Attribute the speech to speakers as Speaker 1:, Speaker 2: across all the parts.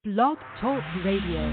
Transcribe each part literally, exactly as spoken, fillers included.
Speaker 1: Blog Talk Radio.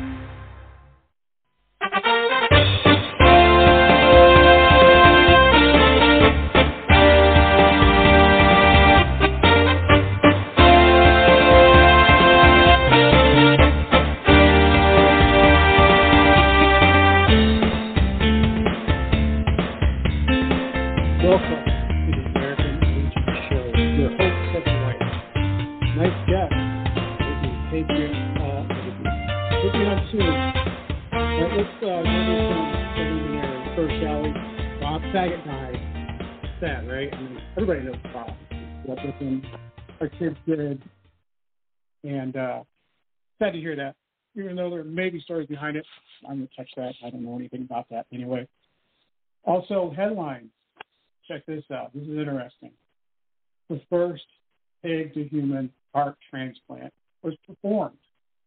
Speaker 2: Did, and uh, sad to hear that. Even though there may be stories behind it, I'm going to touch that. I don't know anything about that anyway. Also, headlines. Check this out. This is interesting. The first pig-to-human heart transplant was performed.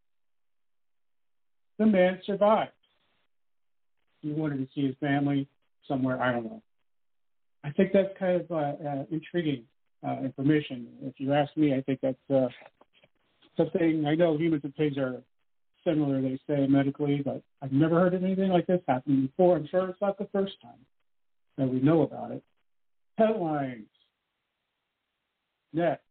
Speaker 2: The man survived. He wanted to see his family somewhere, I don't know. I think that's kind of uh, uh, intriguing. Uh, information. If you ask me, I think that's uh, something. I know humans and pigs are similar, they say medically, but I've never heard of anything like this happening before. I'm sure it's not the first time that we know about it. Headlines. Next.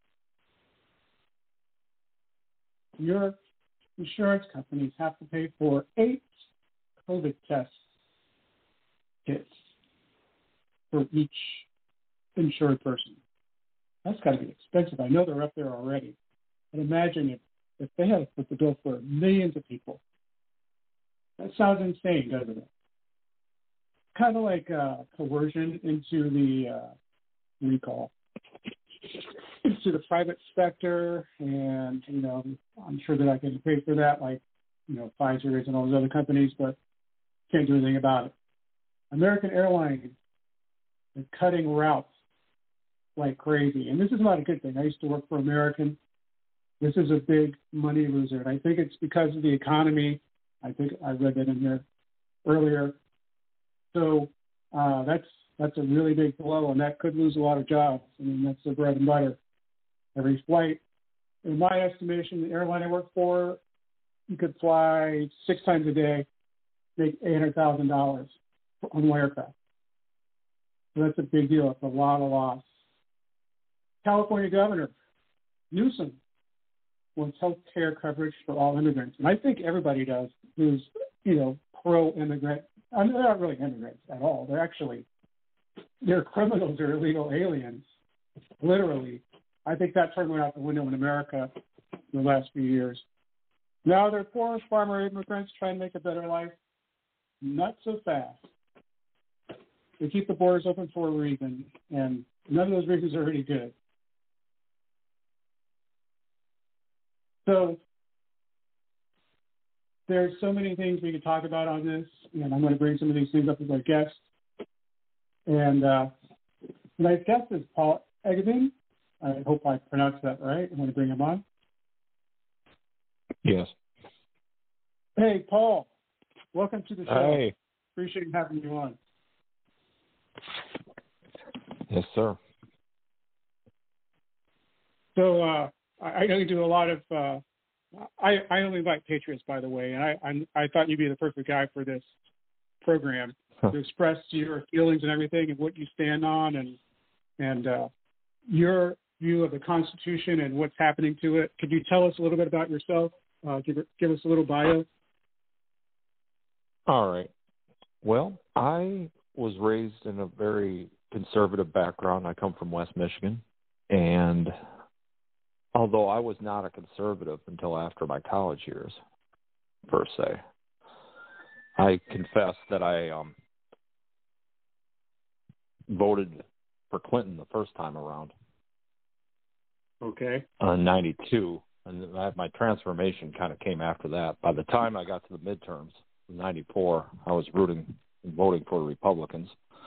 Speaker 2: Your insurance companies have to pay for eight COVID test kits for each insured person. That's got to be expensive. I know they're up there already. And imagine if, if they had to put the bill for millions of people. That sounds insane, doesn't it? Kind of like uh, coercion into the uh, recall, into the private sector. And, you know, I'm sure that I can pay for that, like, you know, Pfizer is and all those other companies, but can't do anything about it. American Airlines is cutting routes like crazy. And this is not a good thing. I used to work for American. This is a big money loser. And I think it's because of the economy. I think I read that in here earlier. So uh, that's that's a really big blow, and that could lose a lot of jobs. I mean, that's the bread and butter. Every flight, in my estimation, the airline I work for, you could fly six times a day, make eight hundred thousand dollars on one aircraft. So that's a big deal. It's a lot of loss. California Governor Newsom wants health care coverage for all immigrants. And I think everybody does who's, you know, pro-immigrant. I mean, they're not really immigrants at all. They're actually, they're criminals or illegal aliens, literally. I think that term went out the window in America in the last few years. Now they're poor farmer immigrants trying to make a better life. Not so fast. They keep the borders open for a reason, and none of those reasons are really good. So there's so many things we could talk about on this, and I'm going to bring some of these things up as our guest. And uh, tonight's guest is Paul Egedin. I hope I pronounced that right. I'm going to bring him on.
Speaker 3: Yes.
Speaker 2: Hey, Paul. Welcome to the show.
Speaker 3: Hey.
Speaker 2: Appreciate having you on.
Speaker 3: Yes, sir.
Speaker 2: So uh, I know you do a lot of. Uh, I I only like Patriots, by the way, and I I'm, I thought you'd be the perfect guy for this program huh. to express your feelings and everything, and what you stand on, and and uh, your view of the Constitution and what's happening to it. Could you tell us a little bit about yourself? Uh, give give us a little bio.
Speaker 3: All right. Well, I was raised in a very conservative background. I come from West Michigan, and although I was not a conservative until after my college years, per se, I confess that I um, voted for Clinton the first time around.
Speaker 2: Okay.
Speaker 3: Uh, ninety-two, and my transformation kind of came after that. By the time I got to the midterms, in ninety-four, I was rooting and voting for the Republicans.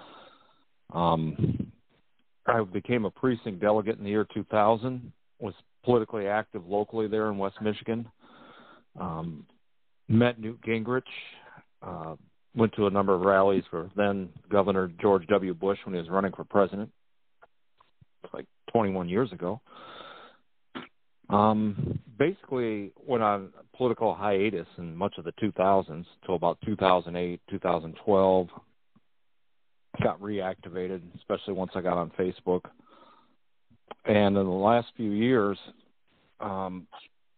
Speaker 3: Um, I became a precinct delegate in the year two thousand, was politically active locally there in West Michigan, um, met Newt Gingrich, uh, went to a number of rallies for then Governor George W. Bush when he was running for president, like twenty-one years ago. Um, basically, went on political hiatus in much of the two thousands till about two thousand eight, two thousand twelve. Got reactivated, especially once I got on Facebook. And in the last few years, um,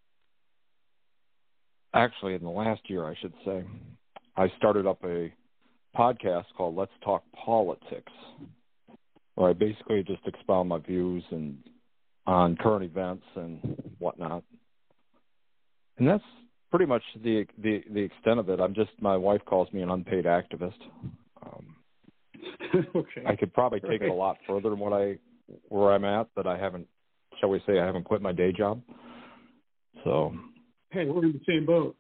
Speaker 3: actually in the last year, I should say, I started up a podcast called Let's Talk Politics, where I basically just expound my views and on current events and whatnot. And that's pretty much the the, the extent of it. I'm just, my wife calls me an unpaid activist. Um,
Speaker 2: okay.
Speaker 3: I could probably take
Speaker 2: right.
Speaker 3: it a lot further than what I where I'm at, but I haven't, shall we say, I haven't quit my day job. So,
Speaker 2: hey, we're in the same boat.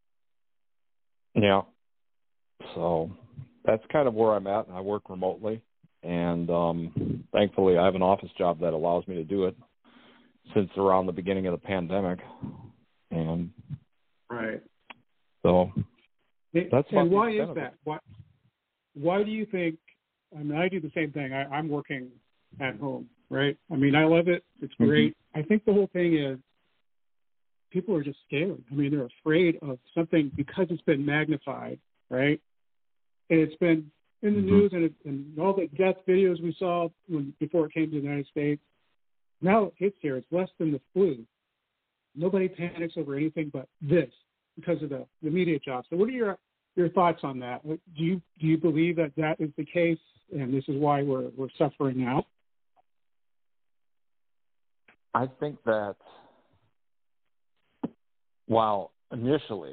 Speaker 3: Yeah. So that's kind of where I'm at. I work remotely, and um, thankfully I have an office job that allows me to do it since around the beginning of the pandemic. And
Speaker 2: right.
Speaker 3: So that's
Speaker 2: and why is
Speaker 3: that?
Speaker 2: It. Why, why do you think, I mean, I do the same thing. I, I'm working at home, right? I mean, I love it. It's great. Mm-hmm. I think the whole thing is people are just scared. I mean, they're afraid of something because it's been magnified, right? And it's been in the mm-hmm. news and, it, and all the death videos we saw when, before it came to the United States. Now it hits here. It's less than the flu. Nobody panics over anything but this because of the, the media job. So what are your your thoughts on that? Do you do you believe that that is the case and this is why we're we're suffering now?
Speaker 3: I think that while initially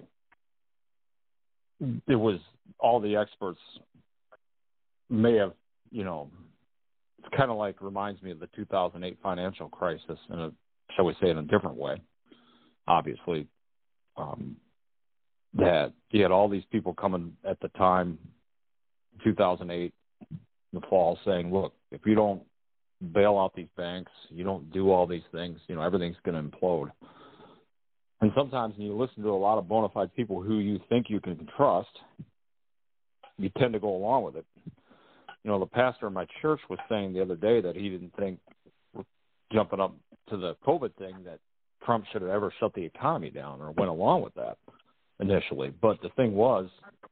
Speaker 3: it was all the experts may have, you know, it's kind of like reminds me of the two thousand eight financial crisis in a, shall we say, in a different way. Obviously, um, that you had all these people coming at the time, two thousand eight, in the fall, saying, look, if you don't bail out these banks, you don't do all these things, you know, everything's going to implode. And sometimes when you listen to a lot of bona fide people who you think you can trust, you tend to go along with it. You know, the pastor in my church was saying the other day that he didn't think, jumping up to the COVID thing, that Trump should have ever shut the economy down or went along with that initially. But the thing was,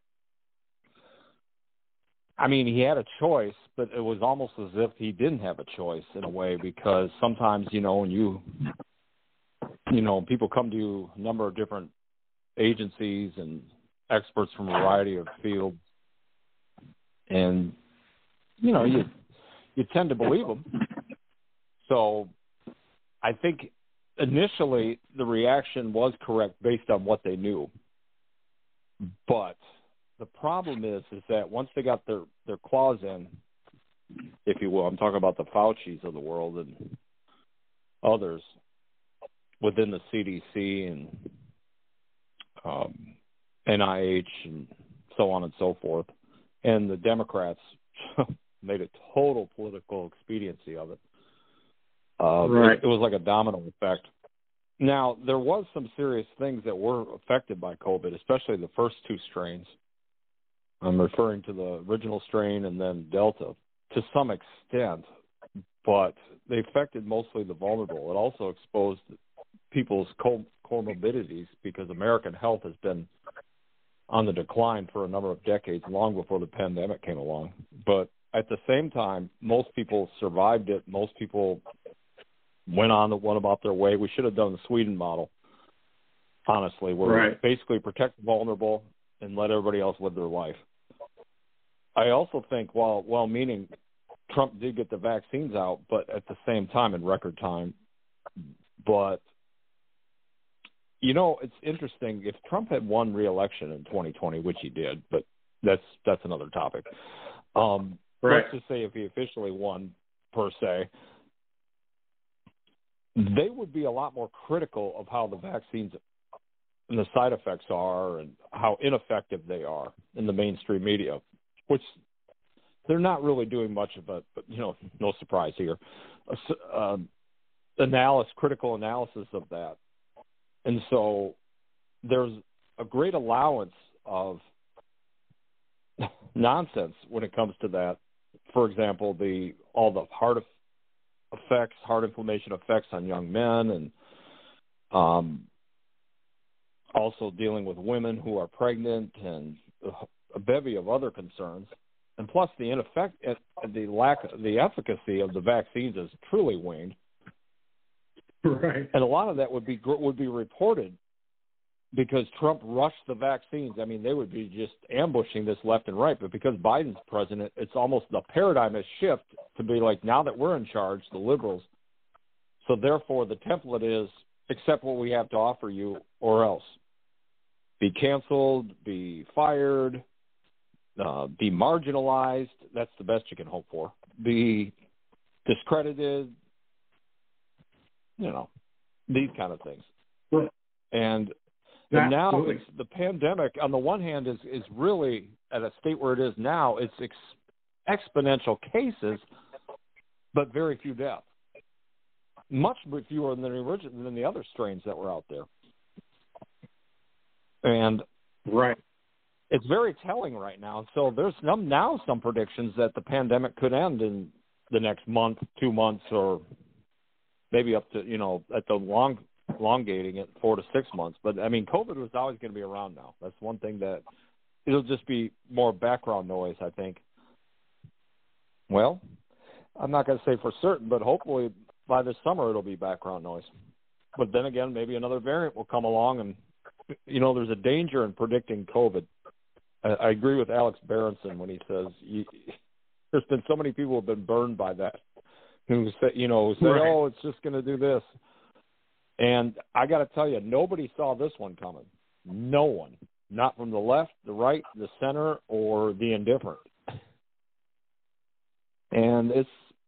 Speaker 3: I mean, he had a choice, but it was almost as if he didn't have a choice in a way, because sometimes, you know, when you, you know, people come to you, a number of different agencies and experts from a variety of fields, and, you know, you you tend to believe them. So I think initially the reaction was correct based on what they knew. But the problem is, is that once they got their, their claws in, if you will, I'm talking about the Faucis of the world and others within the C D C and um, N I H and so on and so forth, and the Democrats made a total political expediency of it. Uh,
Speaker 2: right.
Speaker 3: it. It was like a domino effect. Now, there was some serious things that were affected by COVID, especially the first two strains. I'm referring to the original strain and then Delta to some extent, but they affected mostly the vulnerable. It also exposed people's comorbidities, because American health has been on the decline for a number of decades, long before the pandemic came along. But at the same time, most people survived it. Most people went on to went about their way. We should have done the Sweden model, honestly, where
Speaker 2: right.
Speaker 3: we basically protect the vulnerable and let everybody else live their life. I also think, while well-meaning, Trump did get the vaccines out, but at the same time, in record time. But, you know, it's interesting. If Trump had won re-election in twenty twenty, which he did, but that's that's another topic. Um,
Speaker 2: right.
Speaker 3: Let's just say if he officially won, per se, they would be a lot more critical of how the vaccines and the side effects are and how ineffective they are in the mainstream media, which they're not really doing much of it, but, you know, no surprise here. Uh, analysis, critical analysis of that. And so there's a great allowance of nonsense when it comes to that. For example, the all the heart effects, heart inflammation effects on young men, and Um, also dealing with women who are pregnant and a bevy of other concerns. And plus the ineffect, the lack, the efficacy of the vaccines has truly waned.
Speaker 2: Right.
Speaker 3: And a lot of that would be would be reported because Trump rushed the vaccines. I mean, they would be just ambushing this left and right. But because Biden's president, it's almost the paradigm has shifted to be like, now that we're in charge, the liberals. So therefore, the template is accept what we have to offer you or else. Be canceled, be fired, uh, be marginalized. That's the best you can hope for. Be discredited, you know, these kind of things.
Speaker 2: Right.
Speaker 3: And, and now
Speaker 2: Absolutely.
Speaker 3: it's, the pandemic, on the one hand, is, is really at a state where it is now, it's ex- exponential cases, but very few deaths. Much fewer than the original, than the other strains that were out there. And
Speaker 2: right.
Speaker 3: it's very telling right now. So there's some, now some predictions that the pandemic could end in the next month, two months, or maybe up to, you know, at the long, elongating it four to six months. But, I mean, COVID was always going to be around now. That's one thing that it'll just be more background noise, I think. Well, I'm not going to say for certain, but hopefully by this summer it'll be background noise. But then again, maybe another variant will come along and, you know, there's a danger in predicting COVID. I, I agree with Alex Berenson when he says you, there's been so many people who have been burned by that, who say, you know, say,
Speaker 2: right.
Speaker 3: oh, it's just going to do this. And I got to tell you, nobody saw this one coming. No one, not from the left, the right, the center, or the indifferent. And it's,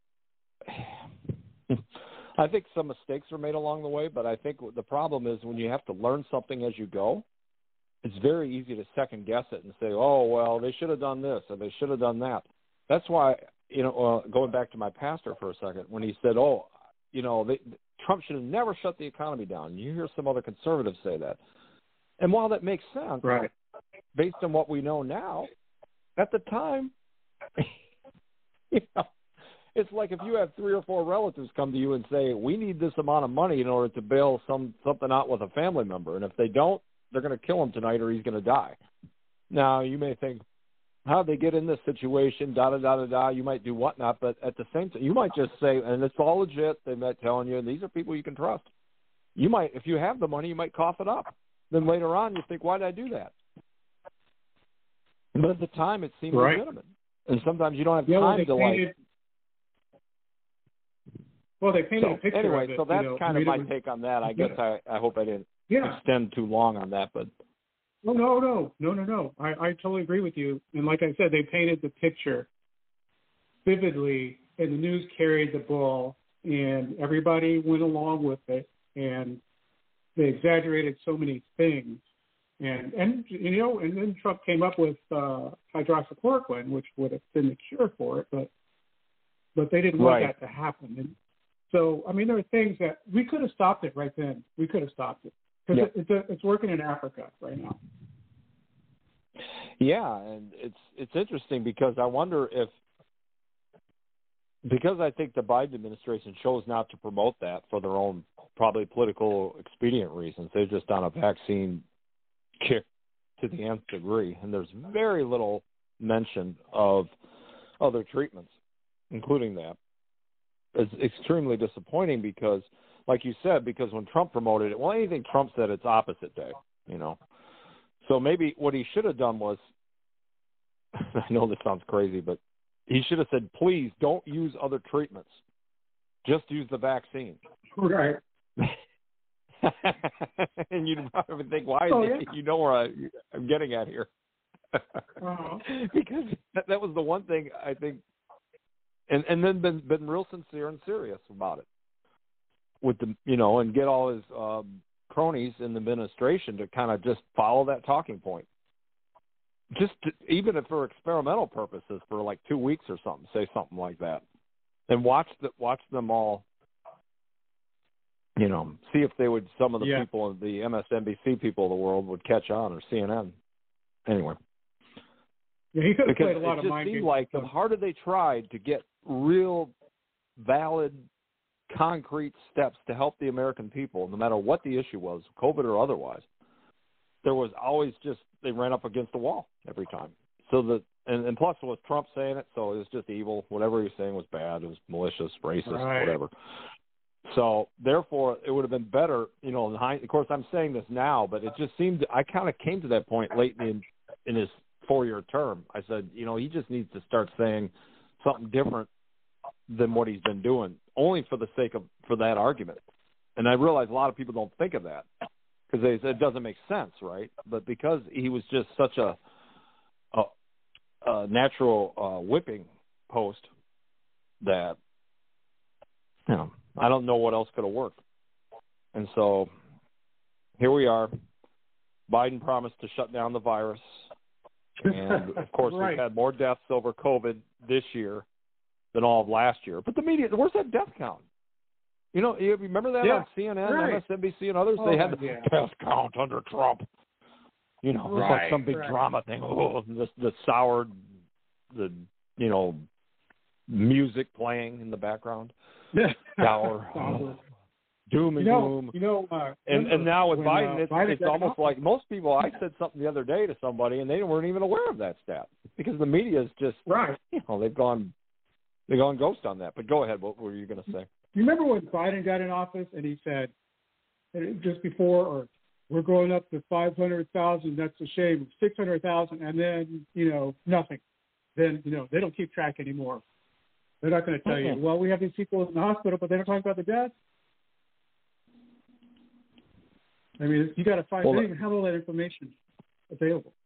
Speaker 3: I think some mistakes were made along the way, but I think the problem is when you have to learn something as you go, it's very easy to second guess it and say, oh, well, they should have done this or they should have done that. That's why, you know, uh, going back to my pastor for a second, when he said, oh, you know, they, Trump should have never shut the economy down. You hear some other conservatives say that. And while that makes sense,
Speaker 2: right.
Speaker 3: based on what we know now, at the time, you know, it's like if you have three or four relatives come to you and say, we need this amount of money in order to bail some something out with a family member. And if they don't, they're going to kill him tonight or he's going to die. Now, you may think, how'd they get in this situation, da-da-da-da-da, you might do whatnot, but at the same time, you might just say, and it's all legit, they're not telling you, and these are people you can trust. You might, if you have the money, you might cough it up. Then later on, you think, why did I do that? But at the time, it seemed
Speaker 2: right.
Speaker 3: legitimate. And sometimes you don't have
Speaker 2: yeah,
Speaker 3: time
Speaker 2: well,
Speaker 3: to,
Speaker 2: painted,
Speaker 3: like...
Speaker 2: Well, they painted
Speaker 3: so,
Speaker 2: a picture
Speaker 3: anyway,
Speaker 2: of it.
Speaker 3: so that's
Speaker 2: you know,
Speaker 3: kind of my
Speaker 2: was,
Speaker 3: take on that. I
Speaker 2: yeah.
Speaker 3: guess I, I hope I didn't
Speaker 2: yeah.
Speaker 3: extend too long on that, but...
Speaker 2: Oh, no, no, no, no, no. I, I totally agree with you. And like I said, they painted the picture vividly, and the news carried the ball, and everybody went along with it, and they exaggerated so many things. And, and you know, and then Trump came up with uh, hydroxychloroquine, which would have been the cure for it, but but they didn't want
Speaker 3: right.
Speaker 2: that to happen. And so, I mean, there are things that we could have stopped it right then. We could have stopped it. Because
Speaker 3: yep.
Speaker 2: it, it's, a, it's working in Africa right now.
Speaker 3: Yeah, and it's it's interesting because I wonder if, because I think the Biden administration chose not to promote that for their own probably political expedient reasons. They're just on a vaccine kick to the nth degree, and there's very little mention of other treatments, including that. It's extremely disappointing because, like you said, because when Trump promoted it, well, anything Trump said, it's opposite day, you know. So maybe what he should have done was, I know this sounds crazy, but he should have said, please don't use other treatments. Just use the vaccine.
Speaker 2: Right.
Speaker 3: And you'd probably think, why?
Speaker 2: Oh,
Speaker 3: is
Speaker 2: yeah.
Speaker 3: You know where I, I'm getting at here.
Speaker 2: uh-huh.
Speaker 3: Because that, that was the one thing I think, and, and then been, been real sincere and serious about it. With the, you know, and get all his um, cronies in the administration to kind of just follow that talking point. Just to, even if for experimental purposes for like two weeks or something, say something like that, and watch the, watch them all. You know, see if they would. Some of the
Speaker 2: yeah.
Speaker 3: people, the M S N B C people of the world, would catch on, or C N N. Anyway,
Speaker 2: yeah, he could have
Speaker 3: because
Speaker 2: played a lot
Speaker 3: it
Speaker 2: of
Speaker 3: just
Speaker 2: mind
Speaker 3: seemed
Speaker 2: games.
Speaker 3: like the harder they tried to get real, valid concrete steps to help the American people, no matter what the issue was, COVID or otherwise, there was always just, they ran up against the wall every time. So that, and, and plus it was Trump saying it, so it was just evil. Whatever he was saying was bad. It was malicious, racist,
Speaker 2: right.
Speaker 3: whatever. So therefore, it would have been better, you know. In high, of course, I'm saying this now, but it just seemed I kind of came to that point late in in his four-year term. I said, you know, he just needs to start saying something different than what he's been doing, only for the sake of for that argument. And I realize a lot of people don't think of that because they it doesn't make sense, right? But because he was just such a a, a natural uh, whipping post that, you know, I don't know what else could have worked. And so here we are. Biden promised to shut down the virus. And, of course, right. we've had more deaths over COVID this year than all of last year. But the media, where's that death count? You know, you remember that
Speaker 2: yeah.
Speaker 3: on C N N,
Speaker 2: right.
Speaker 3: M S N B C, and others?
Speaker 2: Oh,
Speaker 3: they had the
Speaker 2: yeah.
Speaker 3: death count under Trump. You know,
Speaker 2: right.
Speaker 3: it's like some big
Speaker 2: right.
Speaker 3: drama thing. Oh, the, the sour, the, you know, music playing in the background. Sour. Oh, doom and
Speaker 2: you know,
Speaker 3: gloom.
Speaker 2: You know, uh,
Speaker 3: and, and now with
Speaker 2: when,
Speaker 3: Biden,
Speaker 2: uh,
Speaker 3: it's,
Speaker 2: Biden
Speaker 3: it's almost like most people, I said something the other day to somebody, and they weren't even aware of that stat because the media is just,
Speaker 2: right.
Speaker 3: you know, they've gone, they've gone ghost on that. But go ahead. What were you going to say?
Speaker 2: You remember when Biden got in office and he said, just before, or we're going up to five hundred thousand, that's a shame, six hundred thousand, and then, you know, nothing. Then, you know, they don't keep track anymore. They're not going to tell you, well, we have these people in the hospital, but they don't talk about the deaths. I mean, you got to find, well, they don't even have all that information available.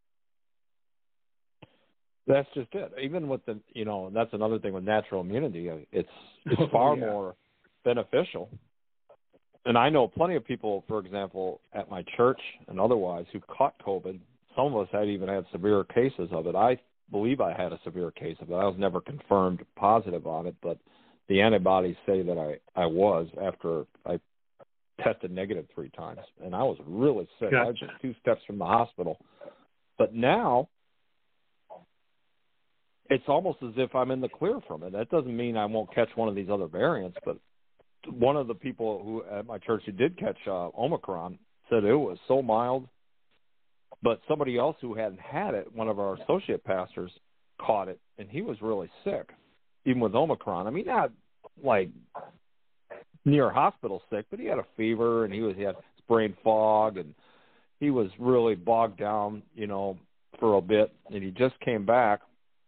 Speaker 3: That's just it. Even with the, you know, that's another thing with natural immunity. It's it's
Speaker 2: oh,
Speaker 3: far
Speaker 2: yeah.
Speaker 3: more beneficial. And I know plenty of people, for example, at my church and otherwise, who caught COVID. Some of us had even had severe cases of it. I believe I had a severe case of it. I was never confirmed positive on it, but the antibodies say that I, I was after I tested negative three times, and I was really sick.
Speaker 2: Gotcha.
Speaker 3: I was just two steps from the hospital. But now it's almost as if I'm in the clear from it. That doesn't mean I won't catch one of these other variants, but one of the people who at my church who did catch uh, Omicron said it was so mild. But somebody else who hadn't had it, one of our associate pastors, caught it, and he was really sick, even with Omicron. I mean, not like near hospital sick, but he had a fever, and he was he had brain fog, and he was really bogged down, you know, for a bit. And he just came back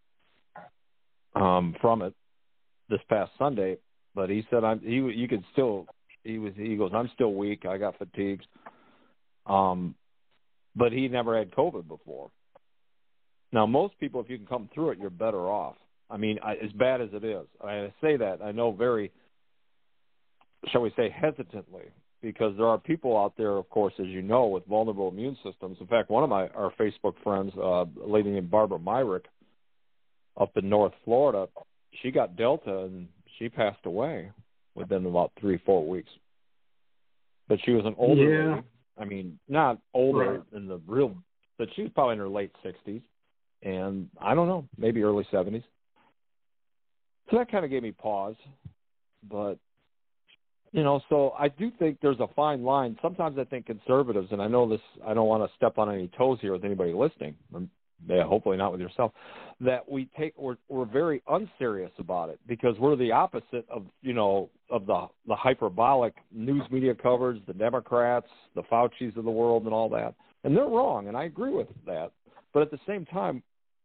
Speaker 3: um, from it this past Sunday. But he said, "I'm." He you could still. He was. He goes, "I'm still weak. I got fatigues." Um. But he never had COVID before. Now, most people, if you can come through it, you're better off. I mean, I, as bad as it is. I say that, I know very, shall we say, hesitantly, because there are people out there, of course, as you know, with vulnerable immune systems. In fact, one of my our Facebook friends, uh, a lady named Barbara Myrick, up in North Florida, she got Delta, and she passed away within about three, four weeks. But she was an older
Speaker 2: yeah.
Speaker 3: lady. I mean, not older
Speaker 2: right.
Speaker 3: in the real, but she was probably in her late sixties, and I don't know, maybe early seventies. So that kind of gave me pause. But, you know, so I do think there's a fine line. Sometimes I think conservatives, and I know this, I don't want to step on any toes here with anybody listening, yeah, hopefully not with yourself, that we take, we're, we're very unserious about it because we're the opposite of, you know, of the, the hyperbolic news media coverage, the Democrats, the Faucis of the world and all that. And they're wrong, and I agree with that. But at the same time,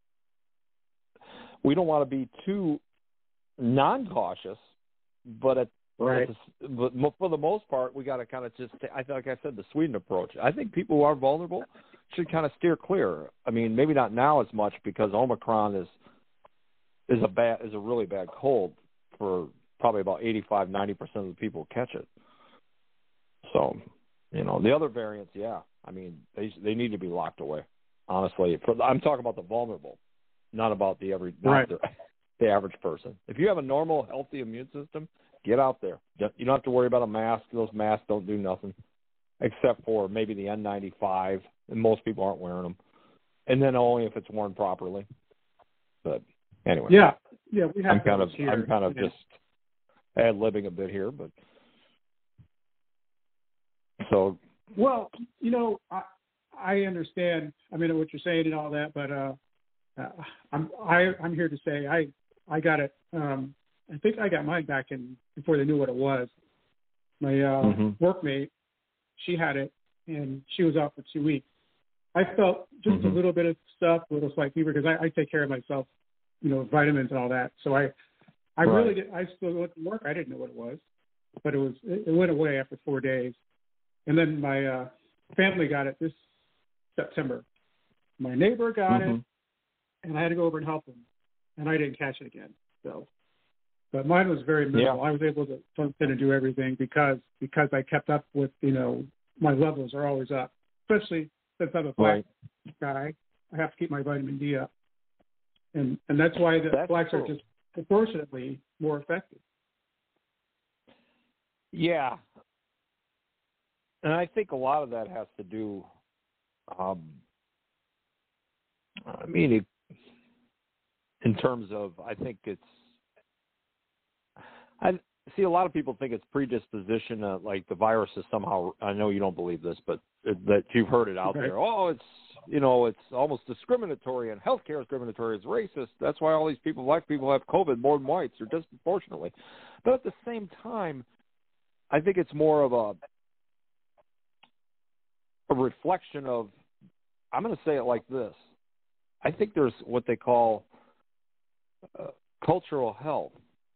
Speaker 3: we don't want to be too non-cautious, but at,
Speaker 2: right.
Speaker 3: at the, but for the most part, we got to kind of just, I think, like I said, the Sweden approach. I think people who are vulnerable should kind of steer clear. I mean, maybe not now as much because Omicron is is a bad is a really bad cold for probably about eighty-five, ninety percent of the people who catch it. So, you know, the other variants, yeah, I mean, they they need to be locked away. Honestly, for, I'm talking about the vulnerable, not about the every not
Speaker 2: right.
Speaker 3: the, the average person. If you have a normal, healthy immune system, get out there. You don't have to worry about a mask. Those masks don't do nothing, except for maybe the N ninety-five, and most people aren't wearing them. And then only if it's worn properly. But anyway,
Speaker 2: yeah, yeah, we have
Speaker 3: I'm kind of,
Speaker 2: here,
Speaker 3: I'm kind of
Speaker 2: you know.
Speaker 3: just, ad-libbing a bit here, but so.
Speaker 2: Well, you know, I, I understand. I mean, what you're saying and all that, but uh, uh, I'm I, I'm here to say I I got it. Um, I think I got mine back in before they knew what it was. My uh,
Speaker 3: mm-hmm.
Speaker 2: workmate, she had it, and she was out for two weeks. I felt just
Speaker 3: mm-hmm.
Speaker 2: a little bit of stuff, a little slight fever, because I, I take care of myself, you know, vitamins and all that. So I, I
Speaker 3: right.
Speaker 2: really did. I still went to work. I didn't know what it was, but it was it, it went away after four days. And then my uh, family got it this September. My neighbor got
Speaker 3: mm-hmm.
Speaker 2: it, and I had to go over and help him, and I didn't catch it again. So, but mine was very minimal.
Speaker 3: Yeah.
Speaker 2: I was able to function and do everything because because I kept up with, you know, my levels are always up, especially since I'm a black
Speaker 3: right.
Speaker 2: guy. I have to keep my vitamin D up, and and that's why the
Speaker 3: that's
Speaker 2: blacks
Speaker 3: true.
Speaker 2: are just proportionately more effective.
Speaker 3: Yeah. And I think a lot of that has to do, um, I mean, it, in terms of, I think it's, I see a lot of people think it's predisposition, uh, like the virus is somehow, I know you don't believe this, but that you've heard it out
Speaker 2: Okay.
Speaker 3: there. Oh, it's, you know, it's almost discriminatory and healthcare discriminatory. It's racist. That's why all these people, black people have COVID more than whites or disproportionately. But at the same time, I think it's more of a, a reflection of, I'm going to say it like this. I think there's what they call uh, cultural health.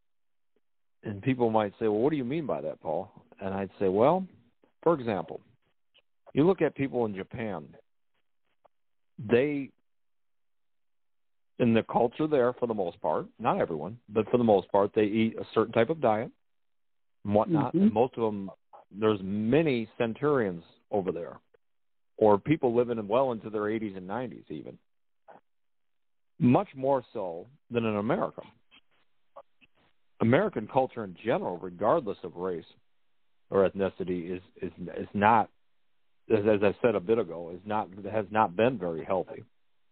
Speaker 3: And people might say, well, what do you mean by that, Paul? And I'd say, well, for example, you look at people in Japan. They, in the culture there, for the most part, not everyone, but for the most part, they eat a certain type of diet and whatnot.
Speaker 2: Mm-hmm.
Speaker 3: And most of them, there's many centurions over there, or people living well into their eighties and nineties even, much more so than in America. American culture in general, regardless of race or ethnicity, is is is not, as, as I said a bit ago, is not has not been very healthy.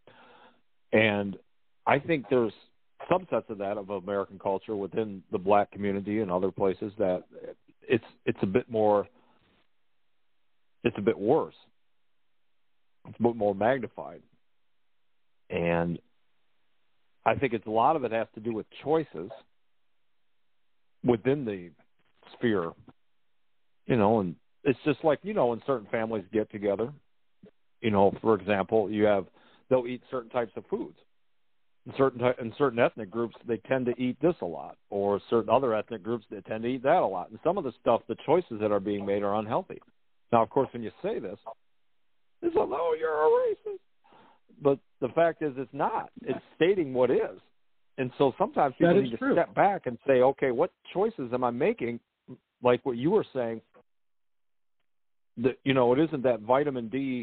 Speaker 3: And I think there's subsets of that of American culture within the black community and other places that it's it's a bit more, it's a bit worse. It's a bit more magnified. And I think it's a lot of it has to do with choices within the sphere, you know, and it's just like, you know, when certain families get together, you know, for example, you have, they'll eat certain types of foods. In certain, in certain ethnic groups, they tend to eat this a lot, or certain other ethnic groups, they tend to eat that a lot. And some of the stuff, the choices that are being made are unhealthy. Now, of course, when you say this, it's like, oh, you're a racist. But the fact is, it's not. It's stating what is. And so sometimes people need to
Speaker 2: true.
Speaker 3: step back and say, okay, what choices am I making? Like what you were saying, that, you know, it isn't that vitamin D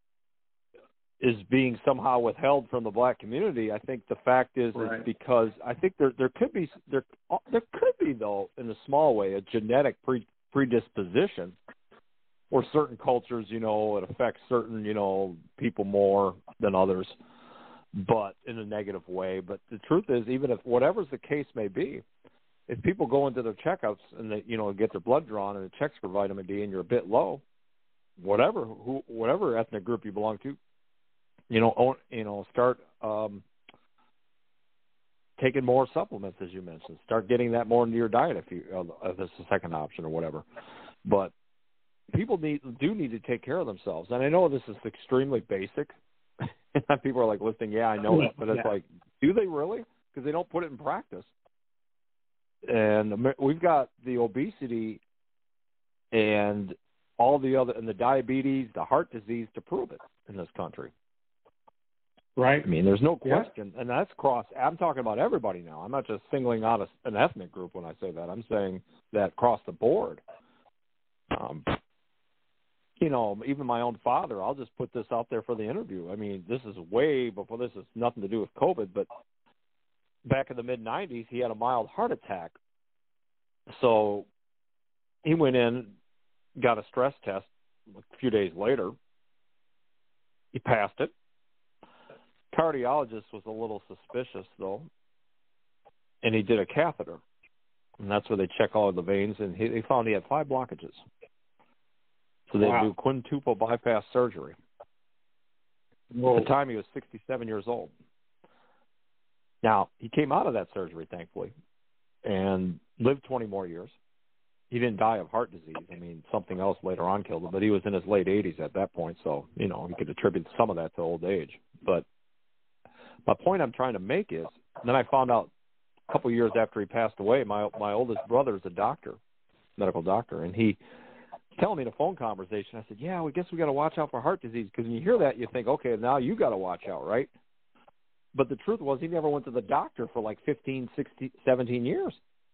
Speaker 3: is being somehow withheld from the black community. I think the fact is,
Speaker 2: Right.
Speaker 3: is because I think there there could be there there could be though in a small way a genetic pre, predisposition, or certain cultures, you know, it affects certain, you know, people more than others, but in a negative way. But the truth is, even if whatever's the case may be, if people go into their checkups and they, you know, get their blood drawn and it checks for vitamin D and you're a bit low, whatever who whatever ethnic group you belong to, you know, own, you know, start um, taking more supplements, as you mentioned. Start getting that more into your diet if you uh, if it's the second option or whatever. But people need do need to take care of themselves, and I know this is extremely basic. People are like listening, yeah, I know it, but it's
Speaker 2: yeah.
Speaker 3: like, do they really? Because they don't put it in practice. And we've got the obesity and all the other, and the diabetes, the heart disease to prove it in this country.
Speaker 2: Right.
Speaker 3: I mean, there's no
Speaker 2: Yeah.
Speaker 3: question, and that's cross. I'm talking about everybody now. I'm not just singling out a, an ethnic group when I say that. I'm saying that across the board. Um, you know, even my own father, I'll just put this out there for the interview. I mean, this is way before, this has nothing to do with COVID, but back in the mid nineties, he had a mild heart attack. So he went in, got a stress test a few days later. He passed it. Cardiologist was a little suspicious, though, and he did a catheter. and that's where they check all of the veins, and he, they found he had five blockages. So they
Speaker 2: Wow.
Speaker 3: do quintuple bypass surgery.
Speaker 2: Whoa.
Speaker 3: At the time, he was sixty-seven years old. Now, he came out of that surgery, thankfully, and lived twenty more years. He didn't die of heart disease. I mean, something else later on killed him, but he was in his late eighties at that point, so, you know, you could attribute some of that to old age. But my point I'm trying to make is, then I found out a couple of years after he passed away, my my oldest brother is a doctor, medical doctor, and he telling me in a phone conversation, I said, yeah, we guess we got to watch out for heart disease, because when you hear that, you think, okay, now you got to watch out, right? But the truth was he never went to the doctor for like fifteen, sixteen, seventeen years.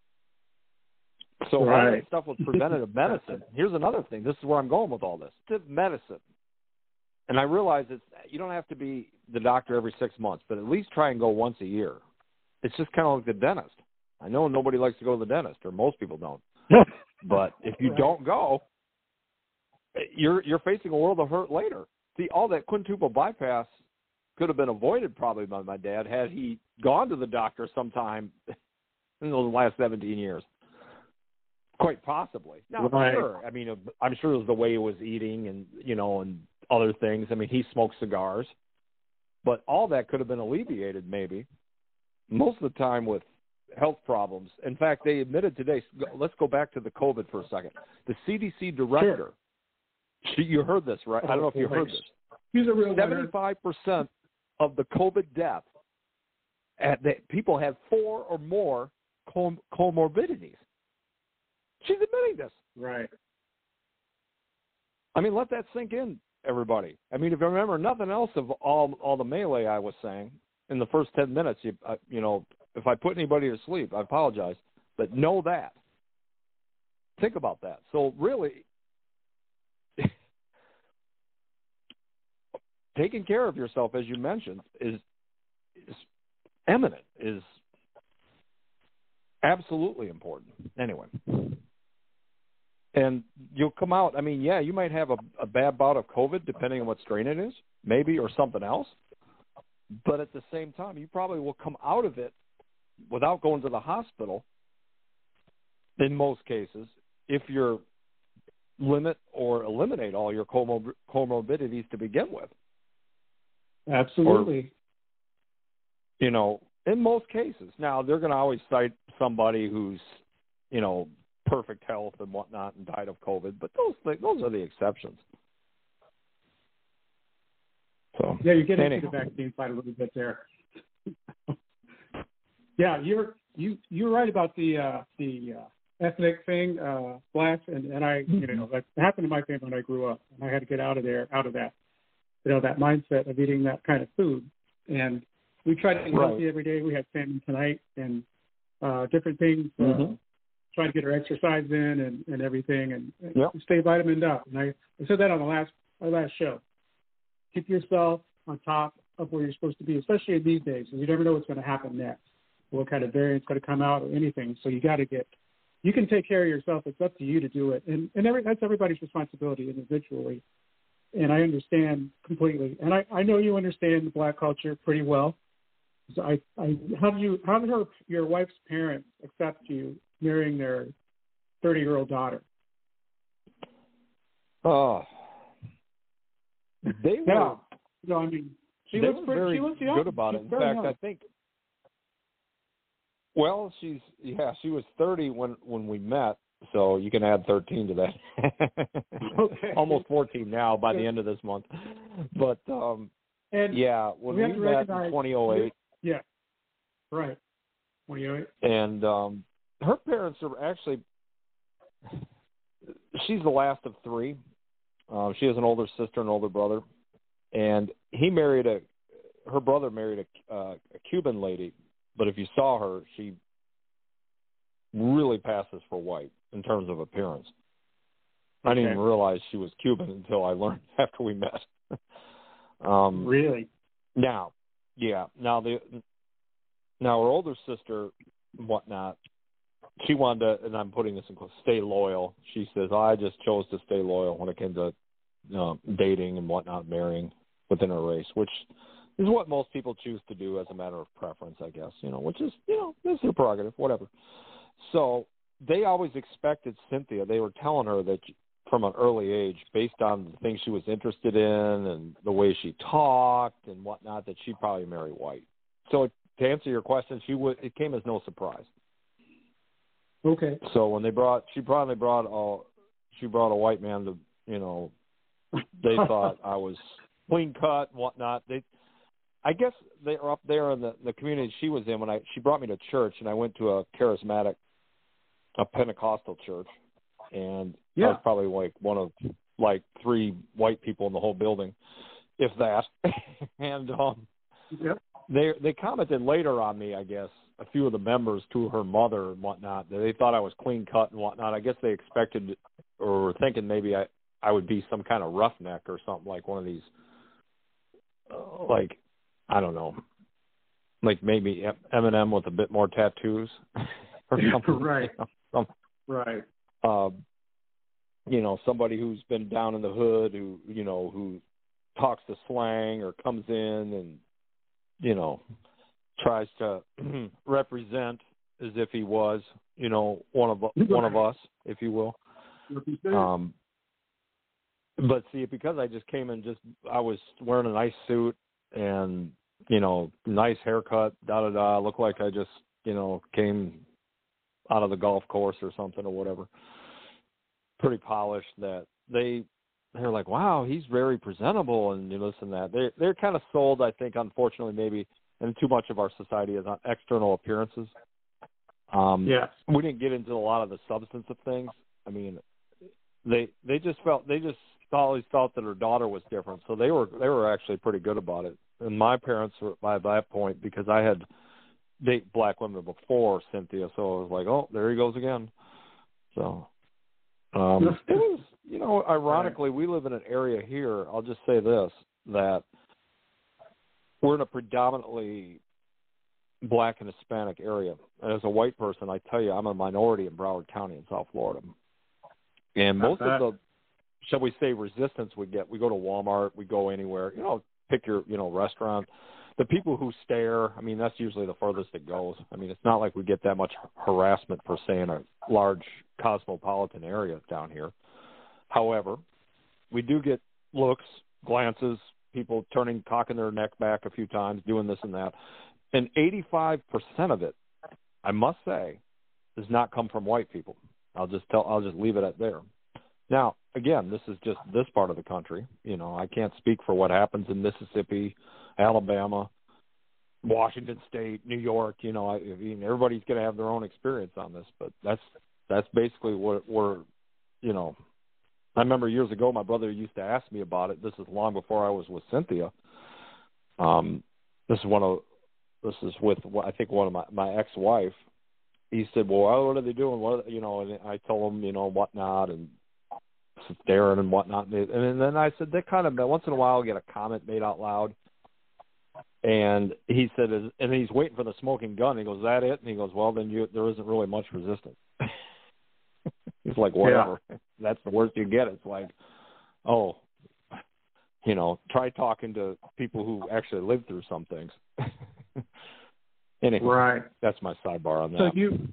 Speaker 3: So
Speaker 2: right.
Speaker 3: all that stuff was preventative medicine. Here's another thing. This is where I'm going with all this. It's medicine. And I realize it's, you don't have to be the doctor every six months, but at least try and go once a year. It's just kind of like the dentist. I know nobody likes to go to the dentist, or most people don't. But if you
Speaker 2: Right.
Speaker 3: don't go, you're you're facing a world of hurt later. See, all that quintuple bypass could have been avoided probably by my dad had he gone to the doctor sometime in those last seventeen years. Quite possibly. Now,
Speaker 2: Right.
Speaker 3: sure. I mean, I'm sure it was the way he was eating and, you know, and other things. I mean, he smoked cigars. But all that could have been alleviated maybe. Most of the time with health problems. In fact, they admitted today, let's go back to the COVID for a second. The C D C director, she, you heard this, right? I don't know if you heard this.
Speaker 2: He's a real
Speaker 3: seventy-five percent of the COVID deaths, at that people have four or more com- comorbidities. She's admitting this.
Speaker 2: Right.
Speaker 3: I mean, let that sink in, everybody. I mean, if you remember nothing else of all all the melee I was saying in the first ten minutes, you, uh, you know, if I put anybody to sleep, I apologize, but know that. Think about that. So really, taking care of yourself, as you mentioned, is, is eminent, is absolutely important. Anyway. And you'll come out, I mean, yeah, you might have a, a bad bout of COVID, depending on what strain it is, maybe, or something else. But at the same time, you probably will come out of it without going to the hospital, in most cases, if you limit or eliminate all your comor- comorbidities to begin with.
Speaker 2: Absolutely.
Speaker 3: Or, you know, in most cases. Now, they're going to always cite somebody who's, you know, perfect health and whatnot and died of COVID, but those those are the exceptions. So
Speaker 2: yeah, you're getting
Speaker 3: anyhow.
Speaker 2: into the vaccine side a little bit there. yeah, you're you you're right about the uh, the uh, ethnic thing, uh, blacks, and, and I you know that happened in my family when I grew up, and I had to get out of there, out of that, you know, that mindset of eating that kind of food, and we tried to eat
Speaker 3: right.
Speaker 2: healthy every day. We had salmon tonight and uh, different things. Uh,
Speaker 3: mm-hmm.
Speaker 2: Trying to get our exercise in and, and everything, and, and
Speaker 3: yep.
Speaker 2: stay vitamined up. And I, I said that on the last our last show. Keep yourself on top of where you're supposed to be, especially in these days, because you never know what's going to happen next, what kind of variant's going to come out or anything. So you got to get. You can take care of yourself. It's up to you to do it, and and every, that's everybody's responsibility individually. And I understand completely, and I, I know you understand the black culture pretty well. So I, I how do you how did her your wife's parents accept you marrying their thirty-year-old daughter?
Speaker 3: Oh, they were.
Speaker 2: Yeah. No, I mean, she
Speaker 3: they
Speaker 2: was
Speaker 3: were
Speaker 2: pretty,
Speaker 3: very
Speaker 2: she was young.
Speaker 3: good about
Speaker 2: She's
Speaker 3: it. In
Speaker 2: very
Speaker 3: fact,
Speaker 2: young.
Speaker 3: I think. Well, she's yeah, she was thirty when when we met, so you can add thirteen to that.
Speaker 2: Okay.
Speaker 3: Almost fourteen now by the end of this month. But um,
Speaker 2: and
Speaker 3: yeah, when
Speaker 2: we
Speaker 3: we,
Speaker 2: have to
Speaker 3: met
Speaker 2: recognize-
Speaker 3: in twenty oh eight.
Speaker 2: Yeah. Right. twenty oh eight.
Speaker 3: And um, her parents are actually. She's the last of three. Uh, she has an older sister and older brother, and he married a. Her brother married a, uh, a Cuban lady, but if you saw her, she really passes for white in terms of appearance. I didn't
Speaker 2: Okay.
Speaker 3: even realize she was Cuban until I learned after we met. um,
Speaker 2: Really?
Speaker 3: Now, yeah. Now the now her older sister, and whatnot. She wanted to, and I'm putting this in quotes, stay loyal. She says, I just chose to stay loyal when it came to uh, dating and whatnot, marrying within her race, which is what most people choose to do as a matter of preference, I guess, you know, which is, you know, that's their prerogative, whatever. So they always expected Cynthia. They were telling her that from an early age, based on the things she was interested in and the way she talked and whatnot, that she'd probably marry white. So to answer your question, she would. It came as no surprise.
Speaker 2: Okay.
Speaker 3: So when they brought, she probably brought a, she brought a white man to, you know, they thought I was clean cut and whatnot. They, I guess they were up there in the, the community she was in when I, she brought me to church, and I went to a charismatic, a Pentecostal church, and
Speaker 2: yeah.
Speaker 3: I was probably like one of like three white people in the whole building, if that. and um,
Speaker 2: yep.
Speaker 3: they they commented later on me, I guess, a few of the members to her mother and whatnot. They thought I was clean cut and whatnot. I guess they expected or were thinking maybe I, I would be some kind of roughneck or something, like one of these, uh, like, I don't know, like maybe Eminem with a bit more tattoos or something.
Speaker 2: right.
Speaker 3: You know, some,
Speaker 2: right.
Speaker 3: Uh, you know, somebody who's been down in the hood, who, you know, who talks the slang or comes in and, you know, tries to represent as if he was, you know, one of one of us, if you will. Um, but see, because I just came in, just I was wearing a nice suit and, you know, nice haircut, da da da, looked like I just, you know, came out of the golf course or something or whatever. Pretty polished. That they they're like, wow, he's very presentable and this and that. They they're kind of sold, I think, unfortunately, maybe. And too much of our society is on external appearances. Um,
Speaker 2: yeah.
Speaker 3: We didn't get into a lot of the substance of things. I mean, they they just felt they just always thought that her daughter was different, so they were they were actually pretty good about it. And my parents were by that point, because I had dated black women before Cynthia, so I was like, oh, there he goes again. So um, it was, you know, ironically, we live in an area here. I'll just say this, that we're in a predominantly black and Hispanic area. And as a white person, I tell you, I'm a minority in Broward County in South Florida. And most of the, shall we say, resistance we get, we go to Walmart, we go anywhere, you know, pick your, you know, restaurant. The people who stare, I mean, that's usually the furthest it goes. I mean, it's not like we get that much harassment per se in a large cosmopolitan area down here. However, we do get looks, glances, people turning, cocking their neck back a few times, doing this and that. And eighty-five percent of it, I must say, does not come from white people. I'll just tell, I'll just leave it at there. Now, again, this is just this part of the country. You know, I can't speak for what happens in Mississippi, Alabama, Washington State, New York. You know, I, I mean, everybody's going to have their own experience on this, but that's that's basically what we're, you know, I remember years ago my brother used to ask me about it. This is long before I was with Cynthia. Um, this is one of, this is with, I think, one of my, my ex-wife. He said, well, what are they doing? What are they, you know, and I told him, you know, whatnot, and staring and whatnot. And, and then I said, they kind of, once in a while, get a comment made out loud. And he said, and he's waiting for the smoking gun. He goes, is that it? And he goes, well, then you, there isn't really much resistance. He's like, whatever. Yeah. That's the worst you get. It's like, oh, you know, try talking to people who actually lived through some things. Anyway,
Speaker 2: right.
Speaker 3: That's my sidebar on that.
Speaker 2: So you,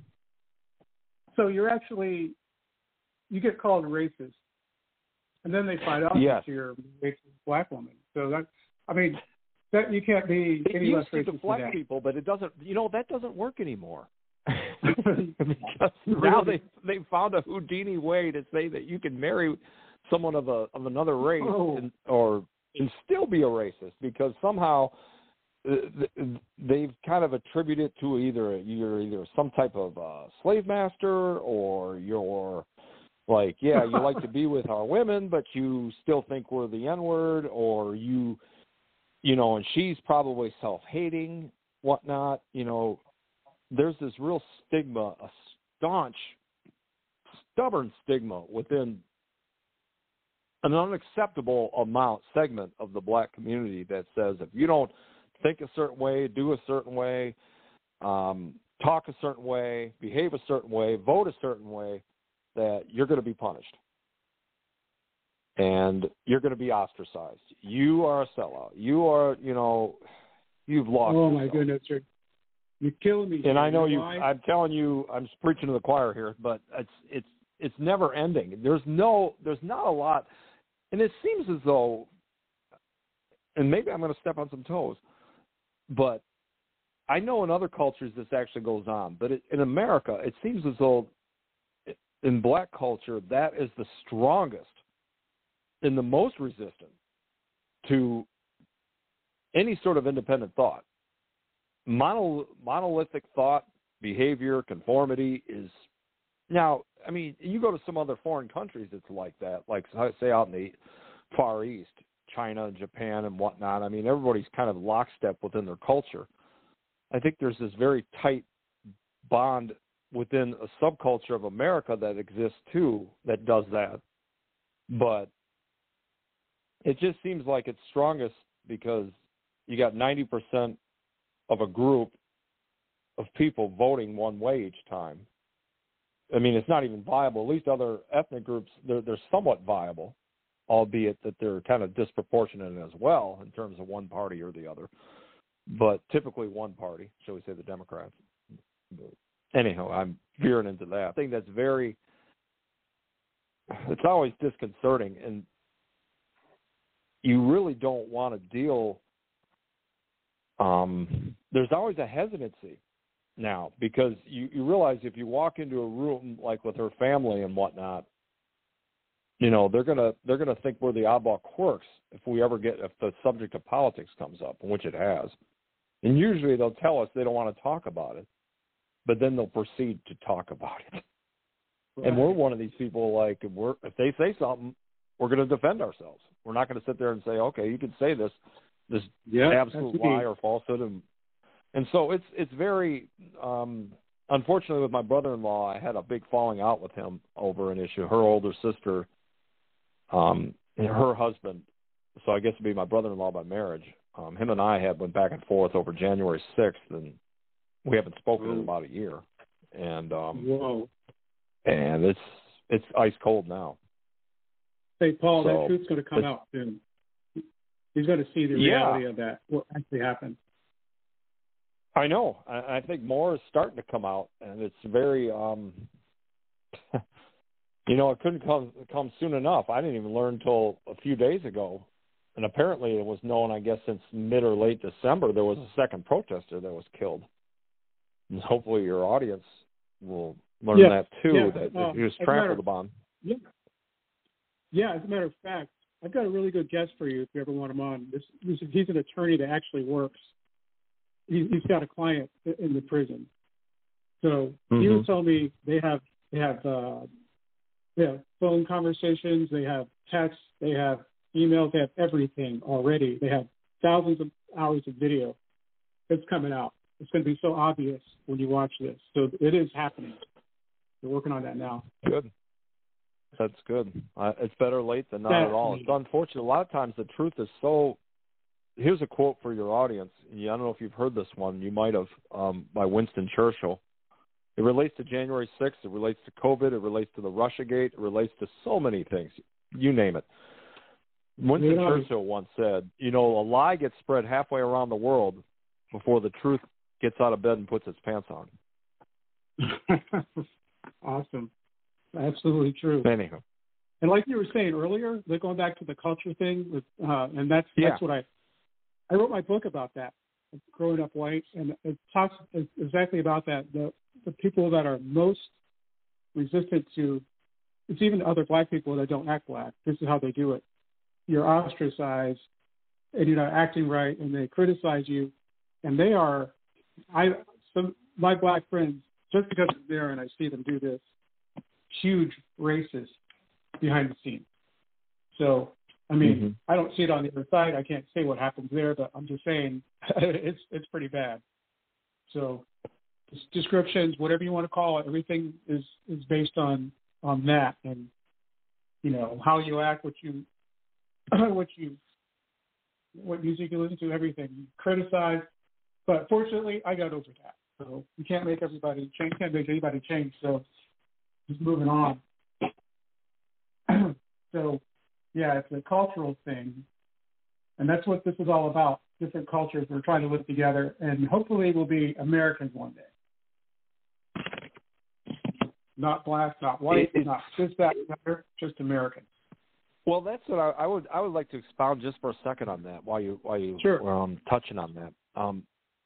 Speaker 2: so you're actually, you get called racist, and then they find out
Speaker 3: yes.
Speaker 2: that you're a racist black woman. So that, I mean, that you can't be
Speaker 3: it
Speaker 2: any less
Speaker 3: racist
Speaker 2: to
Speaker 3: black
Speaker 2: that.
Speaker 3: people, but it doesn't. You know, that doesn't work anymore. Because now they they found a Houdini way to say that you can marry someone of a of another race
Speaker 2: oh.
Speaker 3: and, or and still be a racist, because somehow they've kind of attributed to either you're either some type of uh, slave master, or you're like, yeah, you like to be with our women, but you still think we're the N-word, or you, you know, and she's probably self-hating, whatnot. You know, there's this real stigma, a staunch, stubborn stigma within an unacceptable amount segment of the black community that says if you don't think a certain way, do a certain way, um, talk a certain way, behave a certain way, vote a certain way, that you're going to be punished. And you're going to be ostracized. You are a sellout. You are, you know, you've lost
Speaker 2: Oh,
Speaker 3: yourself.
Speaker 2: my goodness. You're killing me.
Speaker 3: And I know you.
Speaker 2: Why?
Speaker 3: I'm telling you, I'm preaching to the choir here, but it's it's it's never ending. There's no, there's not a lot, and it seems as though, and maybe I'm going to step on some toes, but I know in other cultures this actually goes on. But it, in America, it seems as though in Black culture that is the strongest and the most resistant to any sort of independent thought. Mono, monolithic thought, behavior, conformity is now. I mean, you go to some other foreign countries, it's like that. Like say out in the Far East, China and Japan and whatnot. I mean, everybody's kind of lockstep within their culture. I think there's this very tight bond within a subculture of America that exists too that does that. But it just seems like it's strongest because you got ninety percent of a group of people voting one way each time. I mean, it's not even viable. At least other ethnic groups, they're, they're somewhat viable, albeit that they're kind of disproportionate as well in terms of one party or the other. But typically one party, shall we say the Democrats. Anyhow, I'm veering into that. I think that's very, it's always disconcerting, and you really don't want to deal. Um, there's always a hesitancy now because you, you realize if you walk into a room like with her family and whatnot, you know they're gonna they're gonna think we're the oddball quirks if we ever get if the subject of politics comes up, which it has, and usually they'll tell us they don't want to talk about it, but then they'll proceed to talk about it. Right. And we're one of these people like if we're if they say something, we're going to defend ourselves. We're not going to sit there and say, okay, you can say this. This
Speaker 2: yeah,
Speaker 3: absolute lie or falsehood, and and so it's it's very um, unfortunately with my brother-in-law, I had a big falling out with him over an issue. Her older sister, um, and her husband, so I guess it'd be my brother-in-law by marriage. Um, him and I had went back and forth over January sixth, and we haven't spoken Whoa. in about a year. And um,
Speaker 2: Whoa,
Speaker 3: and it's it's ice cold now.
Speaker 2: Hey Paul,
Speaker 3: so,
Speaker 2: that truth's going to come out soon. He's going to see the reality
Speaker 3: yeah.
Speaker 2: of that, what actually happened.
Speaker 3: I know. I, I think more is starting to come out, and it's very, um, you know, it couldn't come come soon enough. I didn't even learn until a few days ago, and apparently it was known, I guess, since mid or late December, there was a second protester that was killed. And hopefully your audience will learn
Speaker 2: yeah.
Speaker 3: that, too,
Speaker 2: yeah.
Speaker 3: that
Speaker 2: um,
Speaker 3: he was trampled upon.
Speaker 2: Yeah. Yeah, as a matter of fact, I've got a really good guest for you if you ever want him on. This, this, he's an attorney that actually works. He, he's got a client in the prison. So mm-hmm. he would tell me they have they have uh, they have phone conversations, they have texts, they have emails, they have everything already. They have thousands of hours of video that's coming out. It's going to be so obvious when you watch this. So it is happening. We're working on that now.
Speaker 3: Good. That's good. Uh, it's better late than not That's at all. It's unfortunate. A lot of times the truth is so. Here's a quote for your audience. I don't know if you've heard this one. You might have, um, by Winston Churchill. It relates to January sixth. It relates to COVID. It relates to the Russiagate. It relates to so many things. You name it. Winston yeah. Churchill once said, you know, a lie gets spread halfway around the world before the truth gets out of bed and puts its pants on.
Speaker 2: Awesome. Absolutely true.
Speaker 3: Anyhow.
Speaker 2: And like you were saying earlier, like going back to the culture thing, with, uh, and that's
Speaker 3: yeah.
Speaker 2: that's what I I wrote my book about that, growing up white, and it talks exactly about that. The the people that are most resistant to, it's even other black people that don't act black. This is how they do it. You're ostracized, and you're not acting right, and they criticize you, and they are, I some my black friends, just because I'm there and I see them do this, huge racists behind the scenes. So, I mean, mm-hmm. I don't see it on the other side. I can't say what happens there, but I'm just saying it's it's pretty bad. So, descriptions, whatever you want to call it, everything is, is based on, on that, and you know how you act, what you what you what music you listen to, everything. You criticize, but fortunately, I got over that. So you can't make everybody change. Can't make anybody change. So. Just moving on. So, yeah, it's a cultural thing, and that's what this is all about. different cultures. We're trying to live together, and hopefully we'll be Americans one day. Not black, not white,
Speaker 3: it, it,
Speaker 2: not this, that, and other, just Americans.
Speaker 3: Well, that's what I, I would I would like to expound just for a second on that while you while you
Speaker 2: sure.
Speaker 3: were um, touching on that. Um,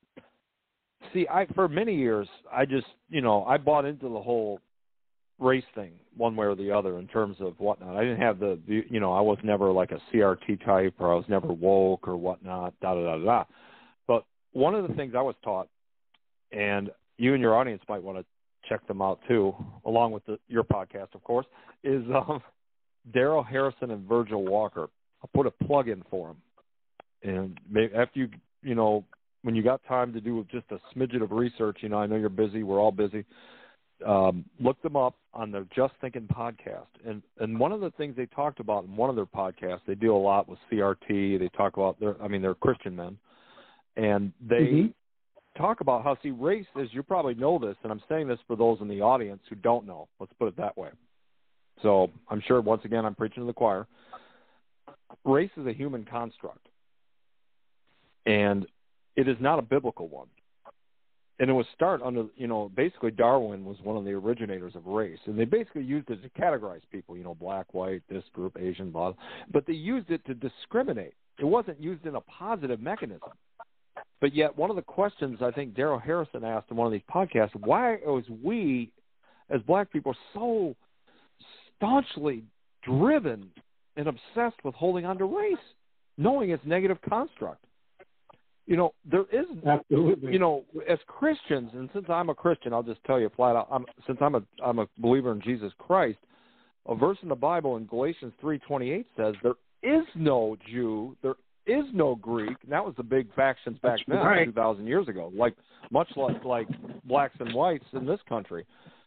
Speaker 3: see, I for many years I just you know I bought into the whole race thing one way or the other in terms of whatnot. I didn't have the, the you know I was never like a C R T type, or I was never woke or whatnot. Da da da da. But one of the things I was taught, and you and your audience might want to check them out too, along with the, your podcast, of course, is. Um, Daryl Harrison and Virgil Walker. I'll put a plug in for them. And maybe after you, you know, when you got time to do just a smidget of research, you know, I know you're busy. We're all busy. Um, look them up on the Just Thinking podcast. And and one of the things they talked about in one of their podcasts, they deal a lot with C R T. They talk about, their, I mean, they're Christian men. And they mm-hmm. talk about how, see, race is, you probably know this, and I'm saying this for those in the audience who don't know. Let's put it that way. So I'm sure, once again, I'm preaching to the choir. Race is a human construct, and it is not a biblical one. And it was started under, you know, basically Darwin was one of the originators of race, and they basically used it to categorize people, you know, black, white, this group, Asian, blah, but they used it to discriminate. It wasn't used in a positive mechanism. But yet one of the questions I think Daryl Harrison asked in one of these podcasts, why was we as black people so staunchly driven and obsessed with holding on to race, knowing its negative construct? You know, there is,
Speaker 2: absolutely.
Speaker 3: You know, as Christians, and since I'm a Christian, I'll just tell you flat out, I'm, since I'm a I'm a believer in Jesus Christ, a verse in the Bible in Galatians three twenty-eight says there is no Jew, there is no Greek. And that was the big factions back
Speaker 2: That's
Speaker 3: then,
Speaker 2: right.
Speaker 3: two thousand years ago, like much like like blacks and whites in this country.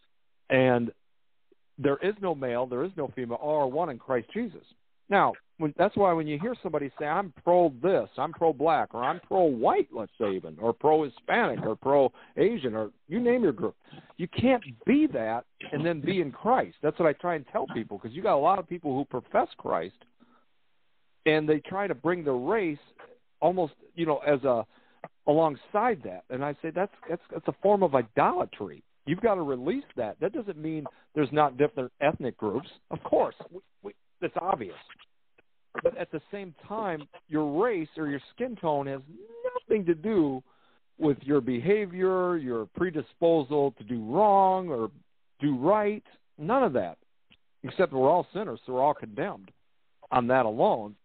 Speaker 3: And there is no male, there is no female, all are one in Christ Jesus. Now, when, that's why when you hear somebody say, I'm pro-this, I'm pro-black, or I'm pro-white, let's say even, or pro-Hispanic, or pro-Asian, or you name your group, you can't be that and then be in Christ. That's what I try and tell people, because you got a lot of people who profess Christ, and they try to bring the race almost, you know, as a alongside that. And I say that's that's, that's a form of idolatry. You've got to release that. That doesn't mean there's not different ethnic groups. Of course, we, we, that's obvious. But at the same time, your race or your skin tone has nothing to do with your behavior, your predisposal to do wrong or do right. None of that. Except we're all sinners, so we're all condemned on that alone.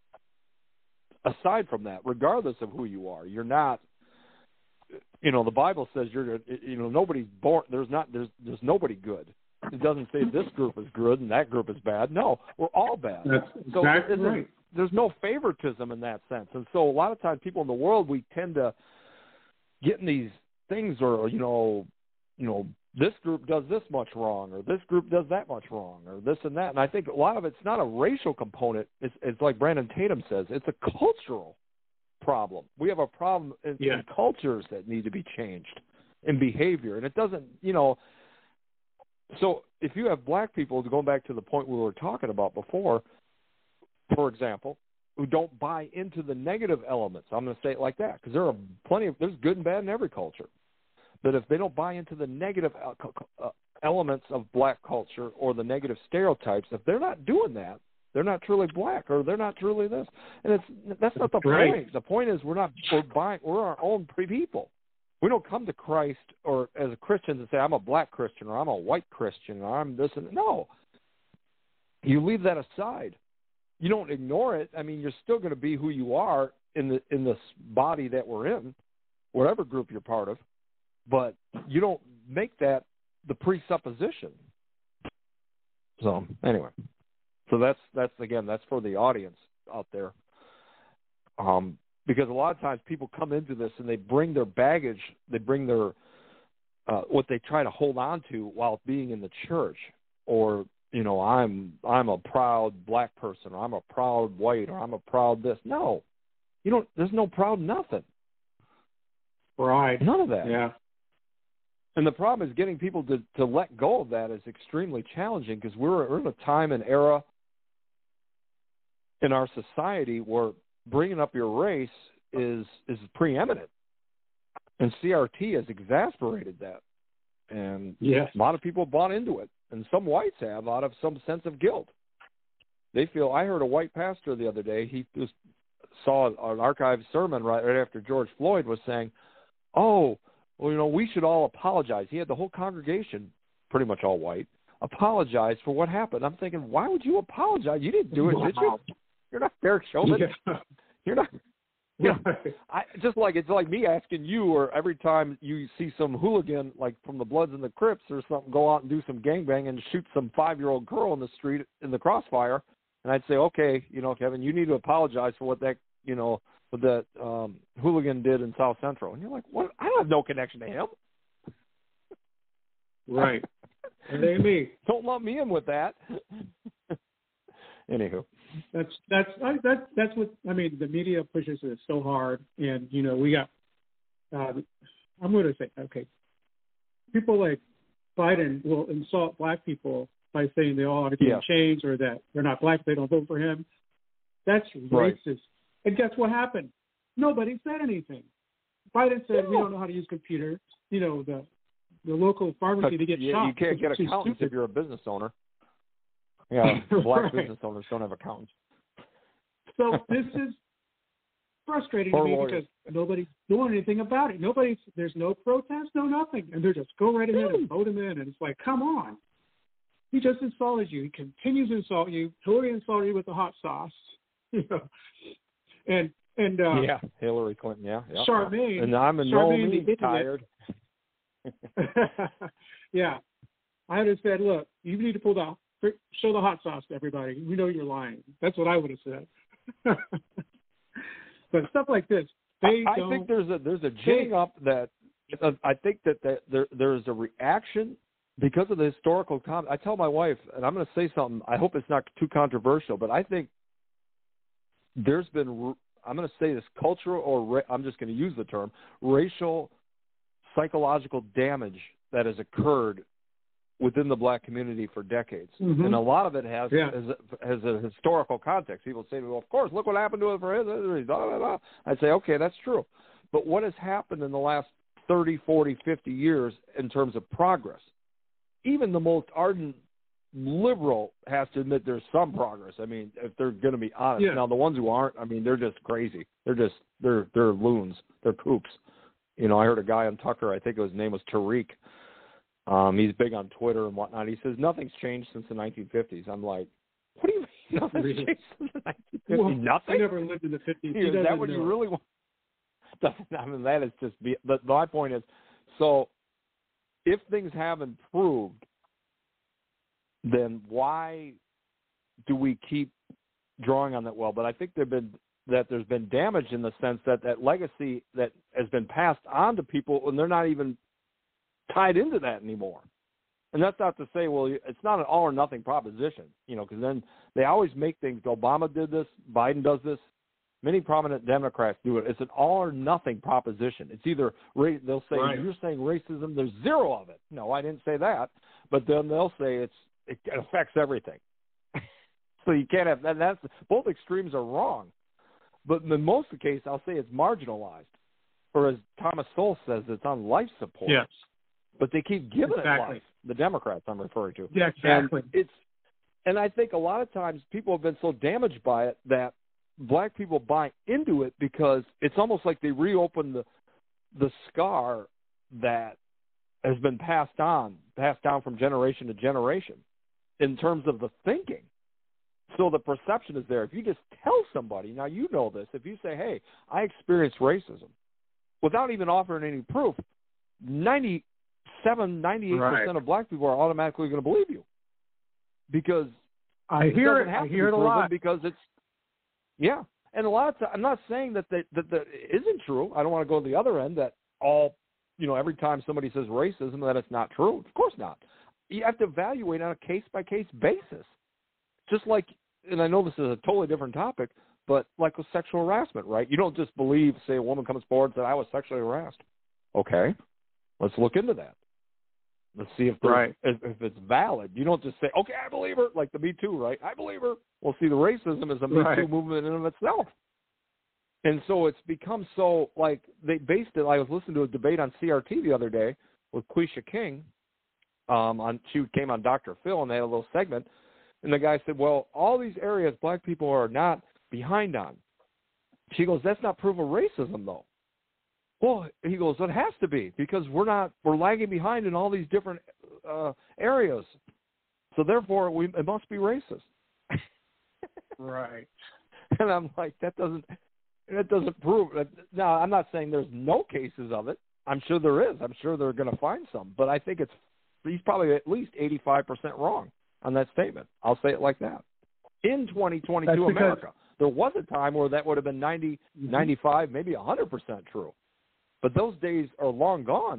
Speaker 3: Aside from that, regardless of who you are, you're not, you know, the Bible says you're, you know, nobody's born, there's not, there's, there's nobody good. It doesn't say this group is good and that group is bad. No, we're all bad.
Speaker 2: That's
Speaker 3: so
Speaker 2: exactly right.
Speaker 3: There's no favoritism in that sense. And so a lot of times people in the world, we tend to get in these things or, you know, you know, this group does this much wrong or this group does that much wrong or this and that. And I think a lot of it's not a racial component. It's, it's like Brandon Tatum says, it's a cultural problem. We have a problem in,
Speaker 2: yeah.
Speaker 3: in cultures that need to be changed in behavior. And it doesn't, you know, so if you have black people, going back to the point we were talking about before, for example, who don't buy into the negative elements, I'm going to say it like that, because there are plenty of, there's good and bad in every culture. But if they don't buy into the negative elements of black culture or the negative stereotypes, if they're not doing that, they're not truly black or they're not truly this. And it's that's not the
Speaker 2: right.
Speaker 3: point. The point is we're not we're buying we're our own people. We don't come to Christ or as a Christian and say I'm a black Christian or I'm a white Christian or I'm this and no. You leave that aside. You don't ignore it. I mean, you're still going to be who you are in the in this body that we're in, whatever group you're part of. But you don't make that the presupposition. So anyway, so that's that's again that's for the audience out there, um, because a lot of times people come into this and they bring their baggage, they bring their uh, what they try to hold on to while being in the church, or you know I'm I'm a proud black person, or I'm a proud white, or I'm a proud this. No, you don't. There's no proud nothing.
Speaker 2: Right.
Speaker 3: None of that.
Speaker 2: Yeah.
Speaker 3: And the problem is getting people to, to let go of that is extremely challenging because we're, we're in a time and era in our society where bringing up your race is is preeminent, and C R T has exasperated that, and
Speaker 2: yes.
Speaker 3: a lot of people bought into it, and some whites have out of some sense of guilt. They feel. I heard a white pastor the other day. He was, saw an archived sermon right, right after George Floyd was saying, "Oh, well, you know, we should all apologize." He had the whole congregation, pretty much all white, apologize for what happened. I'm thinking, why would you apologize? You didn't do it, did you? You're not Derek Chauvin.
Speaker 2: Yeah.
Speaker 3: You're not. You know, I just like it's like me asking you, or every time you see some hooligan like from the Bloods and the Crips or something, go out and do some gangbang and shoot some five-year-old girl in the street in the crossfire, and I'd say, okay, you know, Kevin, you need to apologize for what that, you know, what that um, hooligan did in South Central, and you're like, what? I don't have no connection to him.
Speaker 2: Right. And they me.
Speaker 3: Don't lump me in with that. Anywho.
Speaker 2: That's that's that's that's what I mean. The media pushes it so hard, and you know we got. Uh, I'm going to say, okay, people like Biden will insult black people by saying they all ought to be
Speaker 3: yeah.
Speaker 2: changed, or that they're not black, they don't vote for him. That's
Speaker 3: right.
Speaker 2: racist. And guess what happened? Nobody said anything. Biden said
Speaker 3: no.
Speaker 2: we don't know how to use computers. You know the the local pharmacy to get
Speaker 3: you,
Speaker 2: shot.
Speaker 3: You can't get accountants if you're a business owner. Yeah, black
Speaker 2: right.
Speaker 3: business owners don't have accountants.
Speaker 2: So this is frustrating
Speaker 3: Poor
Speaker 2: to me
Speaker 3: lawyers.
Speaker 2: because nobody's doing anything about it. Nobody's there's no protest, no nothing, and they're just go right ahead and vote him in. And it's like, come on, he just insulted you. He continues to insult you. Hillary insulted you with the hot sauce, you know, and and uh,
Speaker 3: yeah, Hillary Clinton, yeah, yeah.
Speaker 2: Charmaine,
Speaker 3: and I'm in
Speaker 2: Charmaine
Speaker 3: no means tired.
Speaker 2: yeah, I would have said, look, you need to pull the show the hot sauce to everybody. We know you're lying. That's what I would have said. But stuff like this, they
Speaker 3: I, I
Speaker 2: don't,
Speaker 3: think there's a there's a ginning up that uh, I think that, that there there's a reaction because of the historical comment. I tell my wife, and I'm going to say something. I hope it's not too controversial, but I think there's been I'm going to say this cultural or ra- I'm just going to use the term racial psychological damage that has occurred within the black community for decades.
Speaker 2: Mm-hmm.
Speaker 3: And a lot of it has,
Speaker 2: yeah.
Speaker 3: has, has a historical context. People say to me, well, of course, look what happened to it for his. Blah, blah, blah. I'd say, okay, that's true. But what has happened in the last thirty, forty, fifty years in terms of progress? Even the most ardent liberal has to admit there's some progress. I mean, if they're going to be honest.
Speaker 2: Yeah.
Speaker 3: Now, the ones who aren't, I mean, they're just crazy. They're just, they're, they're loons. They're poops. You know, I heard a guy on Tucker, I think his name was Tariq. Um, he's big on Twitter and whatnot. He says nothing's changed since the nineteen fifties. I'm like, what do you mean nothing's
Speaker 2: really?
Speaker 3: changed since the nineteen fifties?
Speaker 2: Well,
Speaker 3: Nothing?
Speaker 2: I never lived in the fifties.
Speaker 3: Is that what
Speaker 2: know.
Speaker 3: you really want? I mean, that is just be. But my point is, so if things have improved, then why do we keep drawing on that well? But I think there've been that there's been damage in the sense that that legacy that has been passed on to people, and they're not even tied into that anymore. And that's not to say, well, it's not an all or nothing proposition, you know, because then they always make things. Obama did this, Biden does this, many prominent Democrats do it. It's an all or nothing proposition. It's either they'll say
Speaker 2: right.
Speaker 3: you're saying racism, there's zero of it. No, I didn't say that, but then they'll say it's it affects everything. So you can't have that. That's both extremes are wrong, but in most of the case, I'll say it's marginalized, or as Thomas Sowell says, it's on life support.
Speaker 2: Yes. But
Speaker 3: they keep giving
Speaker 2: exactly.
Speaker 3: it life. The Democrats I'm referring to.
Speaker 2: Yeah, exactly.
Speaker 3: And it's, and I think a lot of times people have been so damaged by it that black people buy into it because it's almost like they reopen the the scar that has been passed on, passed down from generation to generation in terms of the thinking. So the perception is there. If you just tell somebody, now you know this, if you say, hey, I experienced racism, without even offering any proof, ninety-seven, ninety-eight percent
Speaker 2: right.
Speaker 3: of black people are automatically going to believe you. Because
Speaker 2: I hear it, I hear it a lot.
Speaker 3: Because it's, yeah. And a lot of times, I'm not saying that that, that that isn't true. I don't want to go to the other end that all, you know, every time somebody says racism, that it's not true. Of course not. You have to evaluate on a case-by-case basis. Just like, and I know this is a totally different topic, but like with sexual harassment, right? You don't just believe, say, a woman comes forward and says, I was sexually harassed. Okay, let's look into that. Let's see if,
Speaker 2: right.
Speaker 3: if, if it's valid. You don't just say, okay, I believe her, like the Me Too, right? I believe her. Well, see, the racism is a Me
Speaker 2: right.
Speaker 3: Too movement in and of itself. And so it's become so, like, they based it, I was listening to a debate on C R T the other day with Quisha King. Um, on She came on Doctor Phil, and they had a little segment. And the guy said, well, all these areas black people are not behind on. She goes, that's not proof of racism, though. Well, he goes, it has to be, because we're not, we're lagging behind in all these different uh, areas. So therefore, we, it must be racist.
Speaker 2: Right.
Speaker 3: And I'm like, that doesn't, that doesn't prove it. Now, I'm not saying there's no cases of it. I'm sure there is. I'm sure they're going to find some. But I think it's, he's probably at least eighty-five percent wrong on that statement. I'll say it like that. In twenty twenty-two America, there was a time where that would have been ninety, mm-hmm. ninety-five, maybe one hundred percent true. But those days are long gone.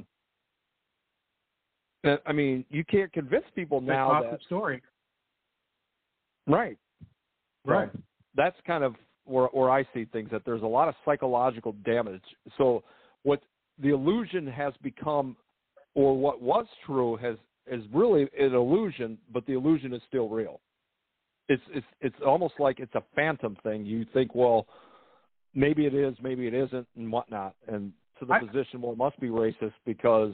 Speaker 3: I mean, you can't convince people now that.
Speaker 2: The story.
Speaker 3: Right.
Speaker 2: Right.
Speaker 3: So that's kind of where, where I see things, that there's a lot of psychological damage. So what the illusion has become, or what was true, has is really an illusion, but the illusion is still real. It's it's it's almost like it's a phantom thing. You think, well, maybe it is, maybe it isn't, and whatnot. And to the I, position, well, it must be racist because,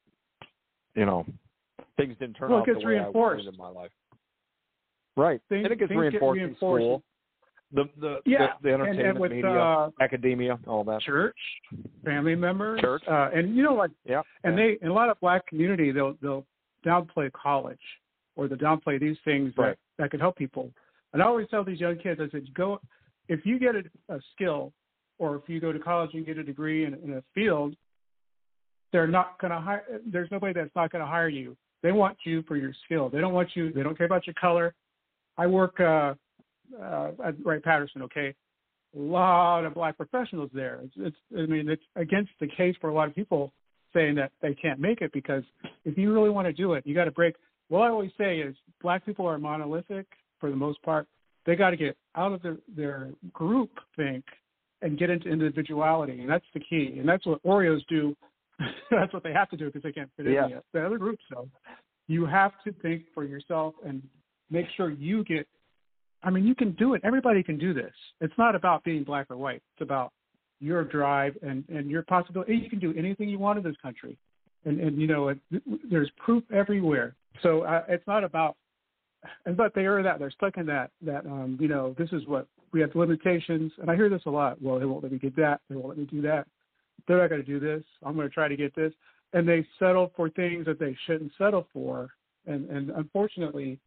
Speaker 3: you know, things didn't turn
Speaker 2: well,
Speaker 3: out
Speaker 2: it gets
Speaker 3: the way
Speaker 2: reinforced.
Speaker 3: I wanted in my life. Right.
Speaker 2: Things,
Speaker 3: and it gets
Speaker 2: things
Speaker 3: reinforced,
Speaker 2: get
Speaker 3: in school. The the,
Speaker 2: yeah.
Speaker 3: the, the entertainment
Speaker 2: and, and with,
Speaker 3: media,
Speaker 2: uh,
Speaker 3: academia, all that.
Speaker 2: Church, family members,
Speaker 3: church,
Speaker 2: uh, and you know, like,
Speaker 3: yeah.
Speaker 2: And
Speaker 3: yeah.
Speaker 2: they, in a lot of black community, they'll they'll downplay college, or they'll downplay these things
Speaker 3: right.
Speaker 2: that, that could help people. And I always tell these young kids, I said, go if you get a, a skill, or if you go to college and get a degree in, in a field, they're not going to hire. There's nobody that's not going to hire you. They want you for your skill. They don't want you. They don't care about your color. I work uh, uh, at Wright-Patterson. Okay, a lot of black professionals there. It's, it's. I mean, it's against the case for a lot of people saying that they can't make it, because if you really want to do it, you got to break. What I always say is black people are monolithic for the most part. They got to get out of their, their group think and get into individuality, and that's the key. And that's what Oreos do. That's what they have to do, because they can't fit
Speaker 3: yeah.
Speaker 2: in the, the other groups. So you have to think for yourself and make sure you get. I mean, you can do it. Everybody can do this. It's not about being black or white. It's about your drive and, and your possibility. You can do anything you want in this country. And, and you know, it, there's proof everywhere. So uh, it's not about, and but they are that. They're stuck in that, that um, you know, this is what, we have limitations. And I hear this a lot. Well, they won't let me get that. They won't let me do that. They're not going to do this. I'm going to try to get this. And they settle for things that they shouldn't settle for. And, and unfortunately,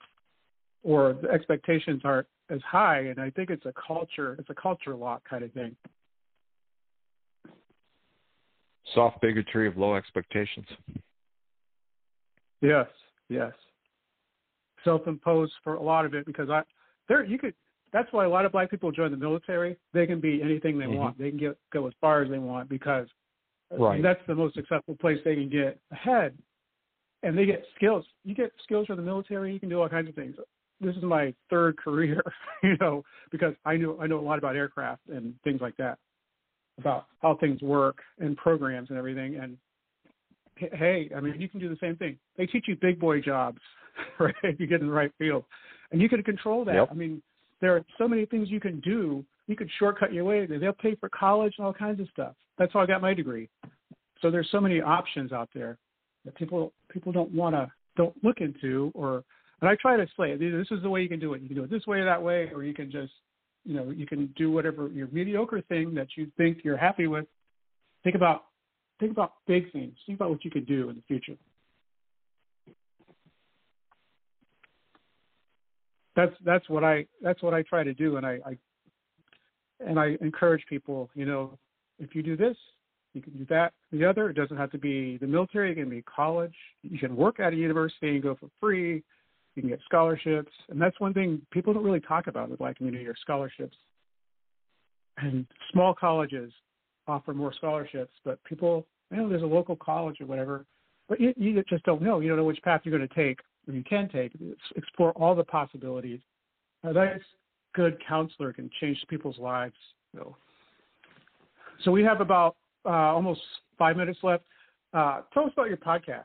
Speaker 2: or the expectations aren't as high. And I think it's a culture, it's a culture lock kind of thing.
Speaker 3: Soft bigotry of low expectations.
Speaker 2: Yes, yes. Self-imposed for a lot of it, because I, there you could. That's why a lot of black people join the military. They can be anything they mm-hmm. want. They can get go as far as they want, because
Speaker 3: right.
Speaker 2: that's the most successful place they can get ahead. And they get skills. You get skills from the military. You can do all kinds of things. This is my third career, you know, because I know I know a lot about aircraft and things like that, about how things work and programs and everything. And hey, I mean, you can do the same thing. They teach you big boy jobs, right? If you get in the right field, and you can control that.
Speaker 3: Yep.
Speaker 2: I mean, there are so many things you can do. You could shortcut your way. They'll pay for college and all kinds of stuff. That's how I got my degree. So there's so many options out there that people people don't want to don't look into. Or and I try to say, this is the way you can do it. You can do it this way or that way, or you can just, you know, you can do whatever your mediocre thing that you think you're happy with. Think about think about big things. Think about what you could do in the future. That's that's what I that's what I try to do, and I, I and I encourage people. You know, if you do this, you can do that. The other, it doesn't have to be the military. It can be college. You can work at a university and go for free. You can get scholarships, and that's one thing people don't really talk about in the black community, are scholarships. And small colleges offer more scholarships, but people, you know, there's a local college or whatever, but you, you just don't know. You don't know which path you're going to take, or you can take. Explore all the possibilities. A nice, good counselor can change people's lives. So, so we have about uh, almost five minutes left. Uh, tell us about your podcast.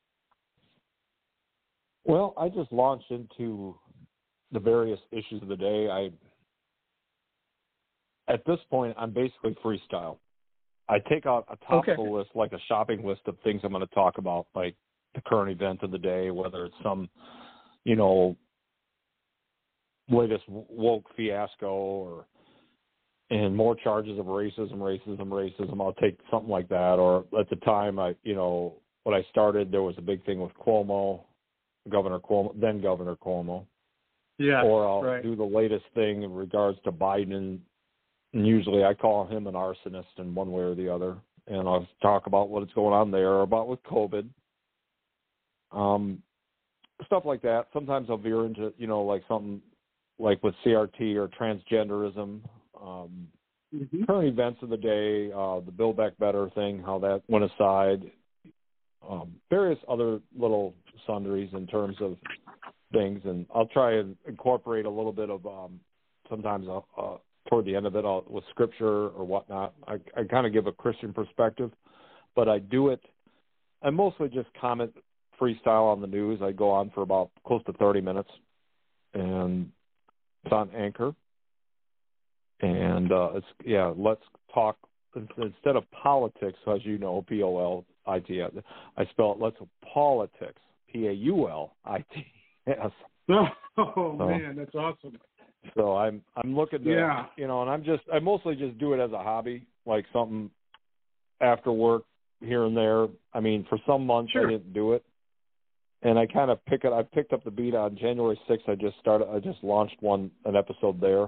Speaker 3: Well, I just launched into the various issues of the day. I at this point, I'm basically freestyle. I take out a top
Speaker 2: Okay.
Speaker 3: of the list, like a shopping list of things I'm going to talk about, like the current event of the day, whether it's some, you know, latest woke fiasco or and more charges of racism, racism, racism. I'll take something like that. Or at the time, I, you know, when I started, there was a big thing with Cuomo, Governor Cuomo, then Governor Cuomo.
Speaker 2: Yeah.
Speaker 3: Or I'll
Speaker 2: right.
Speaker 3: do the latest thing in regards to Biden. And usually I call him an arsonist in one way or the other. And I'll talk about what's going on there, or about with COVID. Um, stuff like that. Sometimes I'll veer into, you know, like something like with C R T or transgenderism. Um,
Speaker 2: mm-hmm.
Speaker 3: Current events of the day, uh, the Build Back Better thing, how that went aside, um, various other little sundries in terms of things, and I'll try and incorporate a little bit of um, sometimes uh, uh, toward the end of it I'll, with scripture or whatnot. I, I kind of give a Christian perspective, but I do it. I mostly just comment freestyle on the news. I go on for about close to thirty minutes, and it's on Anchor. And uh, it's yeah, let's talk instead of politics, as you know, P O L I T S. I spell it let's politics, P A U L I T S.
Speaker 2: Oh
Speaker 3: so,
Speaker 2: man, that's awesome.
Speaker 3: So I'm I'm looking to
Speaker 2: yeah.
Speaker 3: you know, and I'm just I mostly just do it as a hobby, like something after work here and there. I mean, for some months
Speaker 2: sure.
Speaker 3: I didn't do it, and I kind of pick it. I picked up the beat on January sixth. I just started. I just launched one an episode there.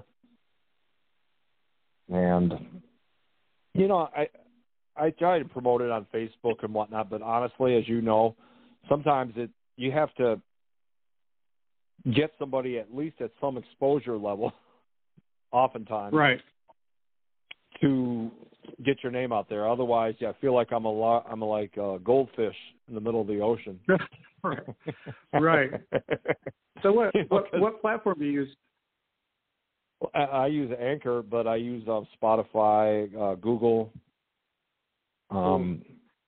Speaker 3: And, you know, I I try to promote it on Facebook and whatnot, but honestly, as you know, sometimes it you have to get somebody at least at some exposure level, oftentimes,
Speaker 2: right,
Speaker 3: to get your name out there. Otherwise, yeah, I feel like I'm a lo- I'm a, like a goldfish in the middle of the ocean.
Speaker 2: right. right. So what
Speaker 3: You know,
Speaker 2: what what platform do you use?
Speaker 3: I, I use Anchor, but I use uh, Spotify, uh, Google. Um.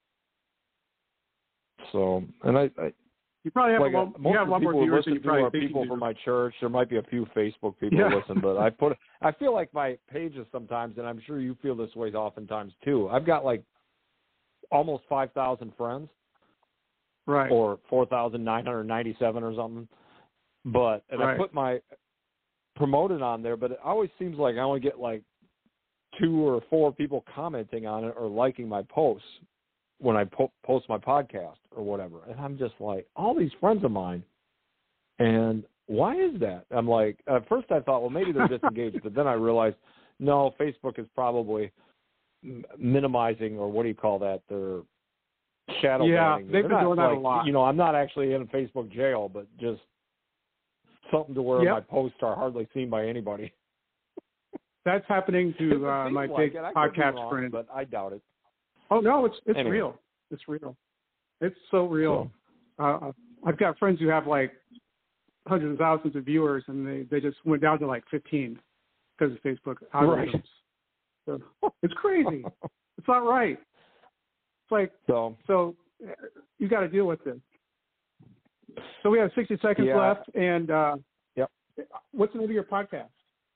Speaker 3: So, and I, I
Speaker 2: you probably have
Speaker 3: like,
Speaker 2: a lot,
Speaker 3: most
Speaker 2: you have
Speaker 3: of
Speaker 2: a lot
Speaker 3: the
Speaker 2: more
Speaker 3: people who
Speaker 2: viewers than
Speaker 3: listen
Speaker 2: you
Speaker 3: to
Speaker 2: probably
Speaker 3: are
Speaker 2: think
Speaker 3: people
Speaker 2: you do.
Speaker 3: from my church. There might be a few Facebook people
Speaker 2: yeah.
Speaker 3: who listen, but I put. I feel like my pages sometimes, and I'm sure you feel this way oftentimes too. I've got like almost five thousand friends,
Speaker 2: right,
Speaker 3: or four thousand nine hundred ninety-seven or something. But and
Speaker 2: right.
Speaker 3: I put my promoted on there, but it always seems like I only get like two or four people commenting on it or liking my posts when I po- post my podcast or whatever. And I'm just like, all these friends of mine, and why is that? I'm like, at first I thought, well, maybe they're disengaged, but then I realized, no, Facebook is probably minimizing, or what do you call that? They're shadow
Speaker 2: yeah,
Speaker 3: banning.
Speaker 2: they've been
Speaker 3: They're
Speaker 2: doing
Speaker 3: not,
Speaker 2: that
Speaker 3: like,
Speaker 2: a lot.
Speaker 3: You know, I'm not actually in Facebook jail, but just something to where
Speaker 2: yep.
Speaker 3: my posts are hardly seen by anybody.
Speaker 2: That's happening to uh, my
Speaker 3: like
Speaker 2: big
Speaker 3: it. I could be
Speaker 2: podcast
Speaker 3: wrong,
Speaker 2: friend.
Speaker 3: but I doubt it.
Speaker 2: Oh no, it's it's
Speaker 3: Anyway.
Speaker 2: real. It's real. It's so real. So. Uh, I've got friends who have like hundreds of thousands of viewers, and they, they just went down to like fifteen because of Facebook algorithms.
Speaker 3: Right.
Speaker 2: So it's crazy. It's not right. It's like
Speaker 3: So
Speaker 2: so you got to deal with this. So we have sixty seconds
Speaker 3: yeah.
Speaker 2: left, and uh,
Speaker 3: yep.
Speaker 2: What's the name of your podcast?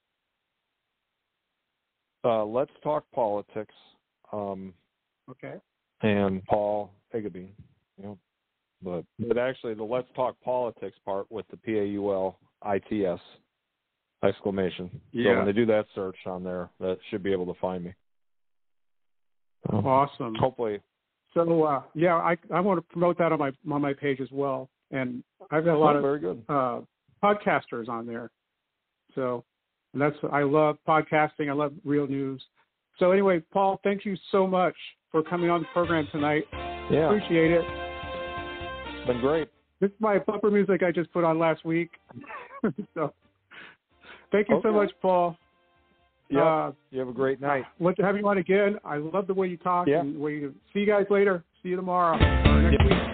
Speaker 3: Uh, Let's Talk Politics. Um,
Speaker 2: okay.
Speaker 3: And Paul Higabine. You know, but but actually the Let's Talk Politics part with the P A U L I T S exclamation.
Speaker 2: Yeah.
Speaker 3: So when they do that search on there, that should be able to find me. So,
Speaker 2: awesome.
Speaker 3: Hopefully.
Speaker 2: So uh, yeah, I I want to promote that on my on my page as well, and I've got a lot
Speaker 3: oh,
Speaker 2: of
Speaker 3: very good.
Speaker 2: Uh, podcasters on there. So that's I love podcasting. I love real news. So anyway, Paul, thank you so much for coming on the program tonight.
Speaker 3: Yeah,
Speaker 2: appreciate it.
Speaker 3: It's been great.
Speaker 2: This is my bumper music I just put on last week. So thank you
Speaker 3: okay.
Speaker 2: so much, Paul.
Speaker 3: Yeah,
Speaker 2: uh,
Speaker 3: you have a great night.
Speaker 2: Want to have you on again. I love the way you talk
Speaker 3: yeah.
Speaker 2: and the way you. See you guys later. See you tomorrow or next
Speaker 3: yeah.
Speaker 2: week.